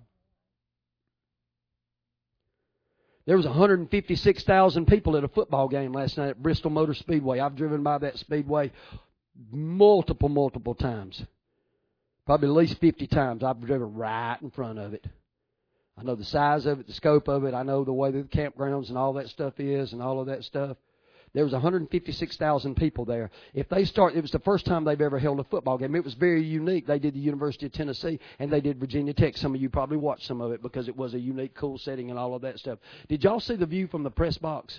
A: There was one hundred fifty-six thousand people at a football game last night at Bristol Motor Speedway. I've driven by that speedway multiple, multiple times. Probably at least fifty times. I've driven right in front of it. I know the size of it, the scope of it. I know the way the campgrounds and all that stuff is and all of that stuff. There was one hundred fifty-six thousand people there. If they start, it was the first time they've ever held a football game. It was very unique. They did the University of Tennessee and they did Virginia Tech. Some of you probably watched some of it because it was a unique, cool setting and all of that stuff. Did y'all see the view from the press box?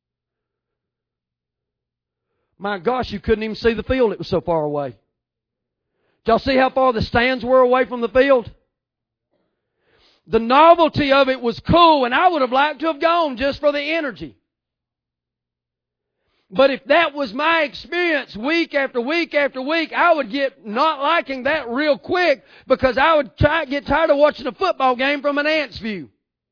A: My gosh, you couldn't even see the field. It was so far away. Did y'all see how far the stands were away from the field? The novelty of it was cool, and I would have liked to have gone just for the energy. But if that was my experience week after week after week, I would get not liking that real quick because I would try, get tired of watching a football game from an ant's view.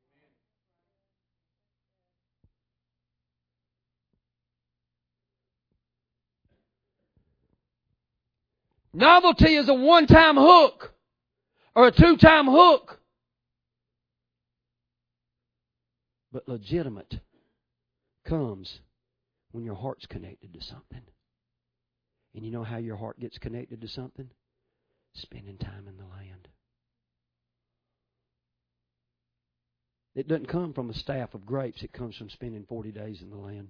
A: Novelty is a one-time hook or a two-time hook. But legitimate comes when your heart's connected to something. And you know how your heart gets connected to something? Spending time in the land. It doesn't come from a staff of grapes. It comes from spending forty days in the land.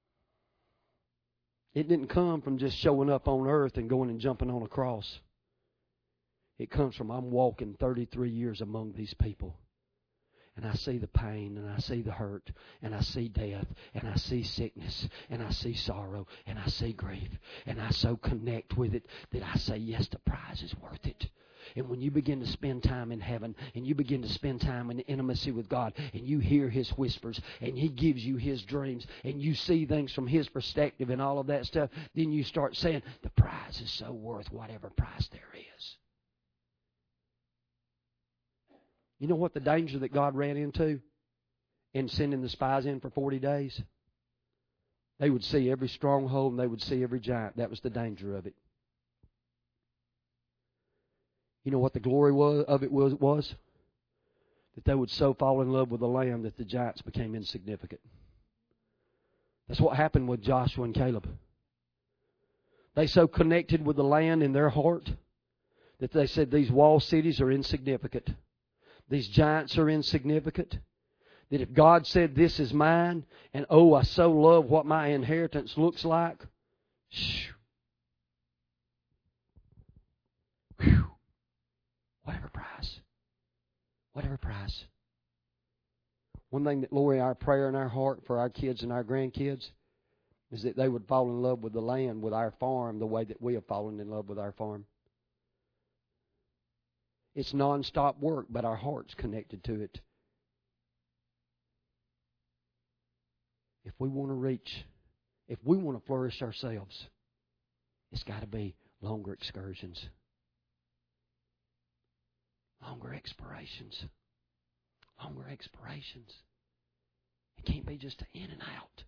A: It didn't come from just showing up on earth and going and jumping on a cross. It comes from I'm walking thirty-three years among these people. And I see the pain, and I see the hurt, and I see death, and I see sickness, and I see sorrow, and I see grief. And I so connect with it that I say, yes, the prize is worth it. And when you begin to spend time in heaven, and you begin to spend time in intimacy with God, and you hear His whispers, and He gives you His dreams, and you see things from His perspective and all of that stuff, then you start saying, the prize is so worth whatever price there is. You know what the danger that God ran into in sending the spies in for forty days? They would see every stronghold and they would see every giant. That was the danger of it. You know what the glory was, of it was, was? That they would so fall in love with the land that the giants became insignificant. That's what happened with Joshua and Caleb. They so connected with the land in their heart that they said these wall cities are insignificant. These giants are insignificant. That if God said, this is mine, and oh, I so love what my inheritance looks like. Shoo, whew, whatever price. Whatever price. One thing that, Lori, our prayer in our heart for our kids and our grandkids is that they would fall in love with the land, with our farm, the way that we have fallen in love with our farm. It's non-stop work, but our heart's connected to it. If we want to reach, if we want to flourish ourselves, it's got to be longer excursions. Longer explorations. Longer explorations. It can't be just an in and out.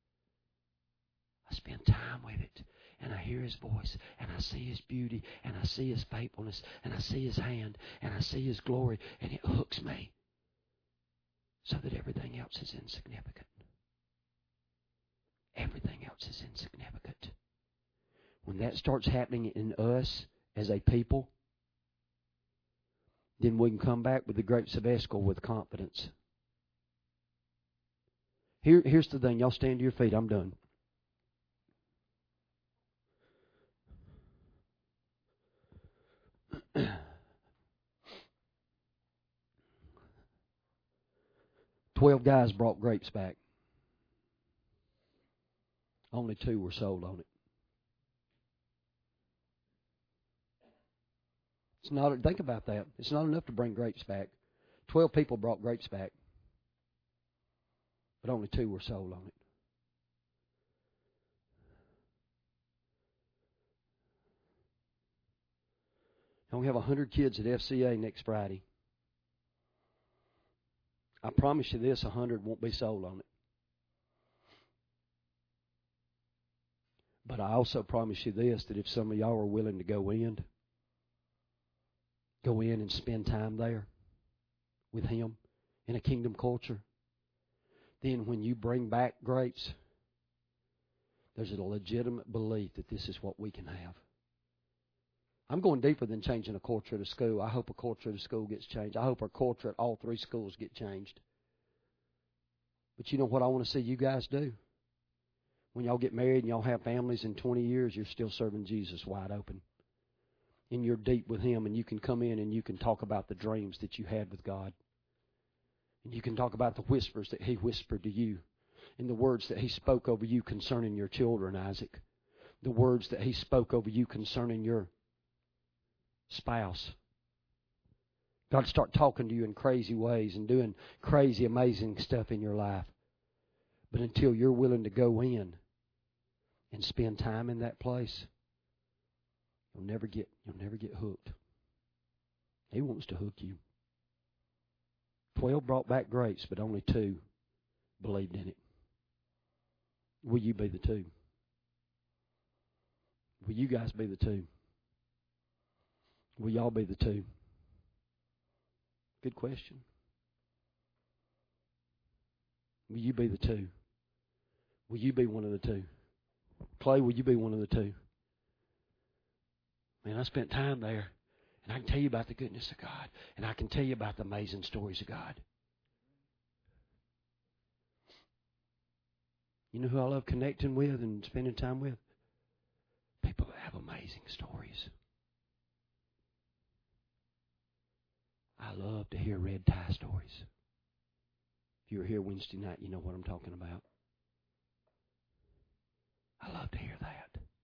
A: I spend time with it, and I hear His voice, and I see His beauty, and I see His faithfulness, and I see His hand, and I see His glory, and it hooks me so that everything else is insignificant. Everything else is insignificant. When that starts happening in us as a people, then we can come back with the grapes of Eshcol with confidence. Here, here's the thing. Y'all stand to your feet. I'm done. Twelve guys brought grapes back. Only two were sold on it. It's not. Think about that. It's not enough to bring grapes back. Twelve people brought grapes back, but only two were sold on it. And we have a hundred kids at F C A next Friday. I promise you this: a hundred won't be sold on it. But I also promise you this: that if some of y'all are willing to go in, go in and spend time there with Him in a kingdom culture, then when you bring back grapes, there's a legitimate belief that this is what we can have. I'm going deeper than changing a culture at a school. I hope a culture at a school gets changed. I hope our culture at all three schools get changed. But you know what I want to see you guys do? When y'all get married and y'all have families in twenty years, you're still serving Jesus wide open. And you're deep with Him, and you can come in and you can talk about the dreams that you had with God. And you can talk about the whispers that He whispered to you, and the words that He spoke over you concerning your children, Isaac. The words that He spoke over you concerning your spouse. God start talking to you in crazy ways and doing crazy, amazing stuff in your life. But until you're willing to go in and spend time in that place, You'll never get you'll never get hooked. He wants to hook you. Twelve brought back grapes, but only two believed in it. Will you be the two? Will you guys be the two? Will y'all be the two? Good question. Will you be the two? Will you be one of the two? Clay, will you be one of the two? Man, I spent time there, and I can tell you about the goodness of God, and I can tell you about the amazing stories of God. You know who I love connecting with and spending time with? People that have amazing stories. I love to hear red tie stories. If you were here Wednesday night, you know what I'm talking about. I love to hear that.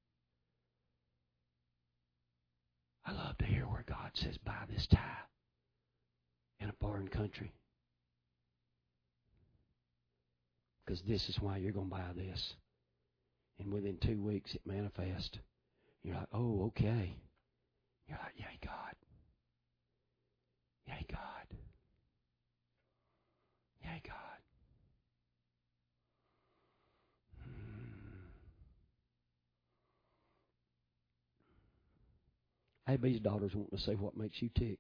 A: I love to hear where God says, buy this tie in a foreign country. Because this is why you're going to buy this. And within two weeks it manifests. You're like, oh, okay. You're like, yay, God. Yay, God. Yay, God. A B's daughters want to say what makes you tick.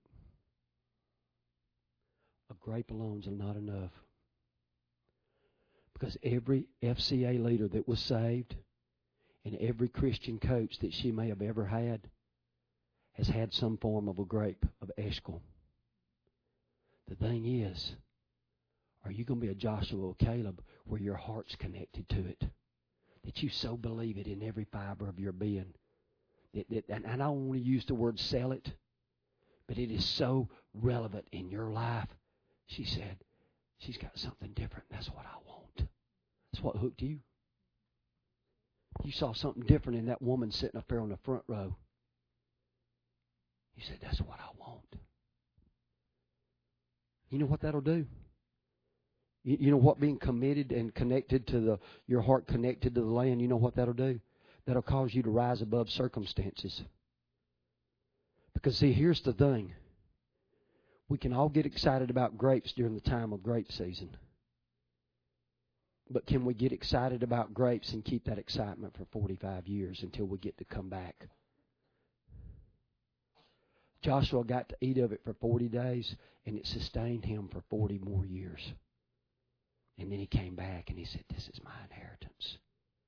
A: A grape alone is not enough. Because every F C A leader that was saved and every Christian coach that she may have ever had has had some form of a grape of Eshcol. The thing is, are you going to be a Joshua or Caleb where your heart's connected to it? That you so believe it in every fiber of your being. That, that, and I don't want to use the word sell it, but it is so relevant in your life. She said, she's got something different. That's what I want. That's what hooked you. You saw something different in that woman sitting up there on the front row. You said, that's what I want. You know what that'll do? You, you know what being committed and connected to the, your heart connected to the land, you know what that'll do? That'll cause you to rise above circumstances. Because see, here's the thing. We can all get excited about grapes during the time of grape season. But can we get excited about grapes and keep that excitement for forty-five years until we get to come back? Joshua got to eat of it for forty days, and it sustained him for forty more years. And then he came back and he said, this is my inheritance.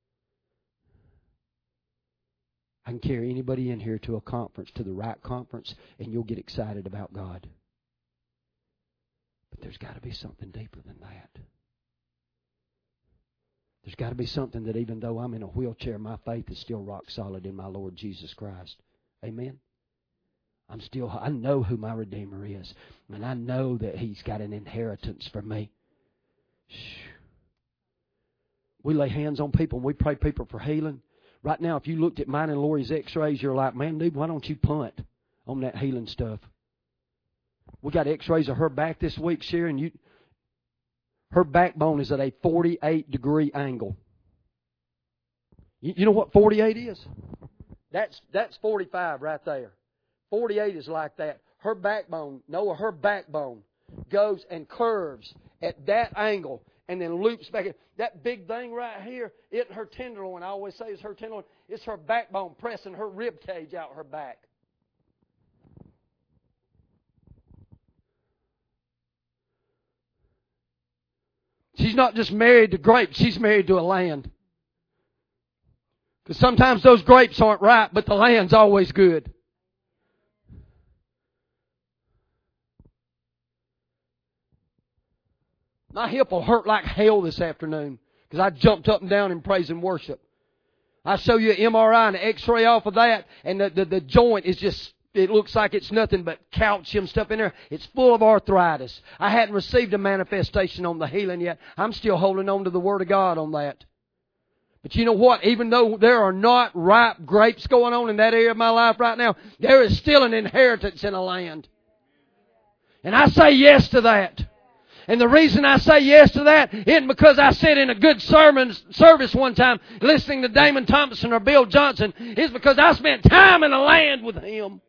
A: I can carry anybody in here to a conference, to the right conference, and you'll get excited about God. But there's got to be something deeper than that. There's got to be something that even though I'm in a wheelchair, my faith is still rock solid in my Lord Jesus Christ. Amen? I'm still, I know who my Redeemer is. And I know that He's got an inheritance for me. We lay hands on people and we pray people for healing. Right now, if you looked at mine and Lori's x-rays, you're like, man, dude, why don't you punt on that healing stuff? We got x-rays of her back this week, Sharon. You, her backbone is at a forty-eight degree angle. You, you know what forty-eight is? That's that's forty-five right there. forty-eight is like that. Her backbone, Noah, her backbone goes and curves at that angle and then loops back. That big thing right here, it her tenderloin, I always say it's her tenderloin. It's her backbone pressing her rib cage out her back. She's not just married to grapes, she's married to a land. Because sometimes those grapes aren't ripe, but the land's always good. My hip will hurt like hell this afternoon because I jumped up and down in praise and worship. I show you an M R I and an x-ray off of that, and the, the, the joint is just, it looks like it's nothing but calcium stuff in there. It's full of arthritis. I hadn't received a manifestation on the healing yet. I'm still holding on to the Word of God on that. But you know what? Even though there are not ripe grapes going on in that area of my life right now, there is still an inheritance in a land. And I say yes to that. And the reason I say yes to that isn't because I sat in a good sermon service one time listening to Damon Thompson or Bill Johnson. It's because I spent time in the land with him.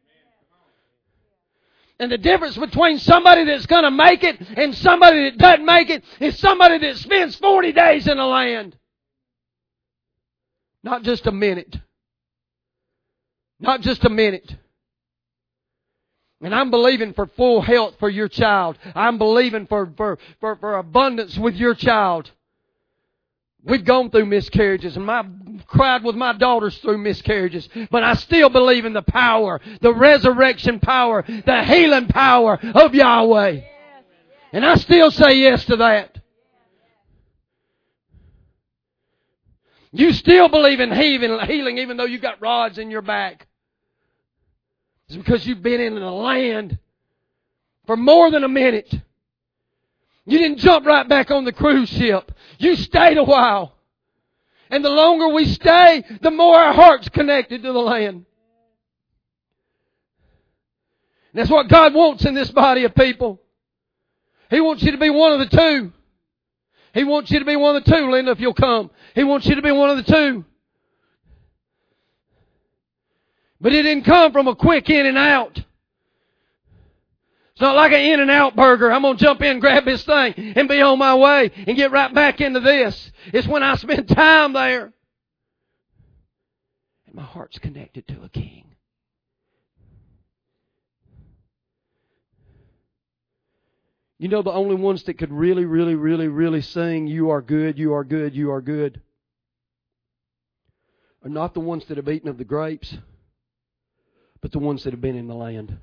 A: And the difference between somebody that's going to make it and somebody that doesn't make it is somebody that spends forty days in the land. Not just a minute. Not just a minute. And I'm believing for full health for your child. I'm believing for, for, for, for abundance with your child. We've gone through miscarriages, and I cried with my daughters through miscarriages. But I still believe in the power, the resurrection power, the healing power of Yahweh. And I still say yes to that. You still believe in healing even though you got rods in your back. It's because you've been in the land for more than a minute. You didn't jump right back on the cruise ship. You stayed a while. And the longer we stay, the more our heart's connected to the land. And that's what God wants in this body of people. He wants you to be one of the two. He wants you to be one of the two, Linda, if you'll come. He wants you to be one of the two. But it didn't come from a quick in and out. It's not like an in and out burger. I'm going to jump in, grab this thing, and be on my way and get right back into this. It's when I spend time there. And my heart's connected to a king. You know the only ones that could really, really, really, really sing, "You are good, you are good, you are good," are not the ones that have eaten of the grapes, but the ones that have been in the land.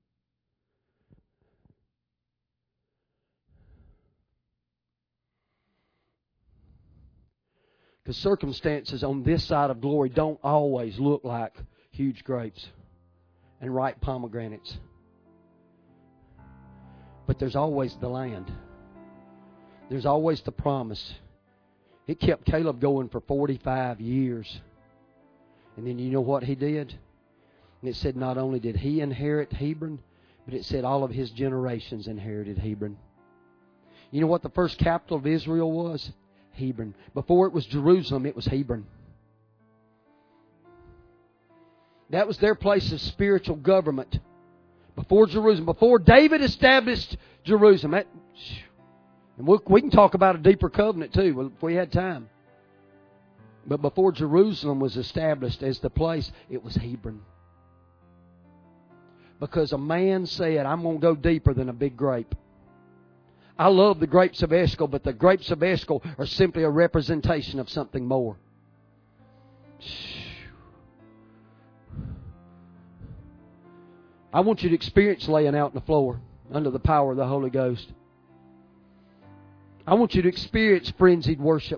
A: Because circumstances on this side of glory don't always look like huge grapes and ripe pomegranates. But there's always the land. There's always the promise. It kept Caleb going for forty-five years. And then you know what he did? And it said not only did he inherit Hebron, but it said all of his generations inherited Hebron. You know what the first capital of Israel was? Hebron. Before it was Jerusalem, it was Hebron. That was their place of spiritual government. Before Jerusalem. Before David established Jerusalem. That, and we, we can talk about a deeper covenant too, if we had time. But before Jerusalem was established as the place, it was Hebron. Because a man said, I'm going to go deeper than a big grape. I love the grapes of Eshcol, but the grapes of Eshcol are simply a representation of something more. I want you to experience laying out on the floor under the power of the Holy Ghost. I want you to experience frenzied worship.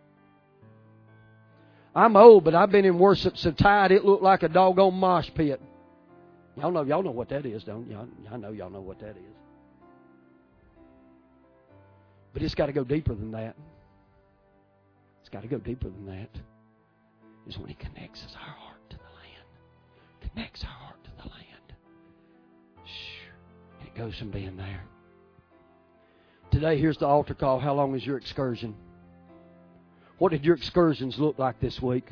A: I'm old, but I've been in worship so tight it looked like a doggone mosh pit. Y'all know, y'all know what that is, don't you? I know y'all know what that is. But it's got to go deeper than that. It's got to go deeper than that. It's when He connects our heart to the land. Connects our heart to the land. And it goes from being there. Today, here's the altar call. How long is your excursion? What did your excursions look like this week?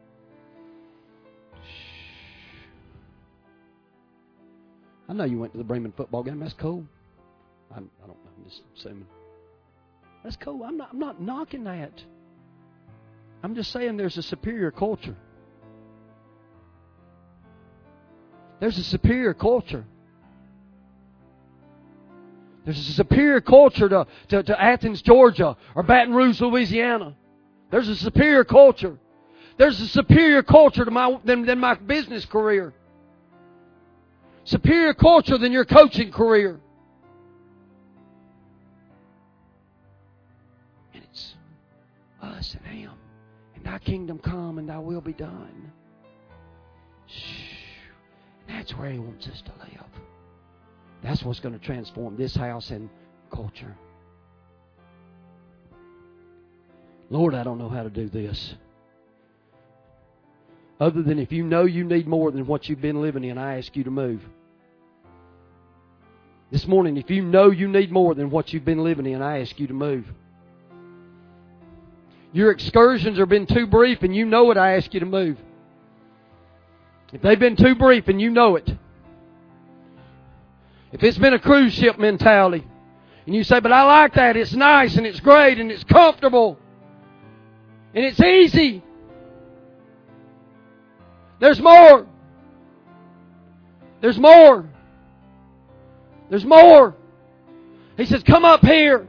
A: I know you went to the Bremen football game. That's cool. I, I don't know. I'm just assuming. That's cool. I'm not, I'm not knocking that. I'm just saying there's a superior culture. There's a superior culture. There's a superior culture to, to, to Athens, Georgia, or Baton Rouge, Louisiana. There's a superior culture. There's a superior culture to my than, than my business career. Superior culture than your coaching career. And it's us and Him. And Thy kingdom come and Thy will be done. That's where He wants us to live. That's what's going to transform this house and culture. Lord, I don't know how to do this. Other than if you know you need more than what you've been living in, I ask you to move. This morning, if you know you need more than what you've been living in, I ask you to move. Your excursions have been too brief and you know it, I ask you to move. If they've been too brief and you know it. If it's been a cruise ship mentality, and you say, but I like that, it's nice and it's great and it's comfortable. And it's easy. There's more. There's more. There's more. He says, come up here.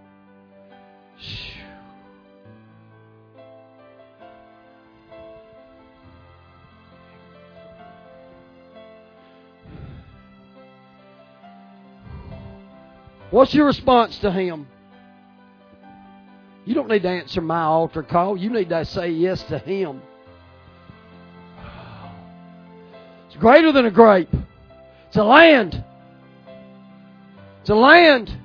A: What's your response to Him? You don't need to answer my altar call. You need to say yes to Him. It's greater than a grape. It's a land. It's a land.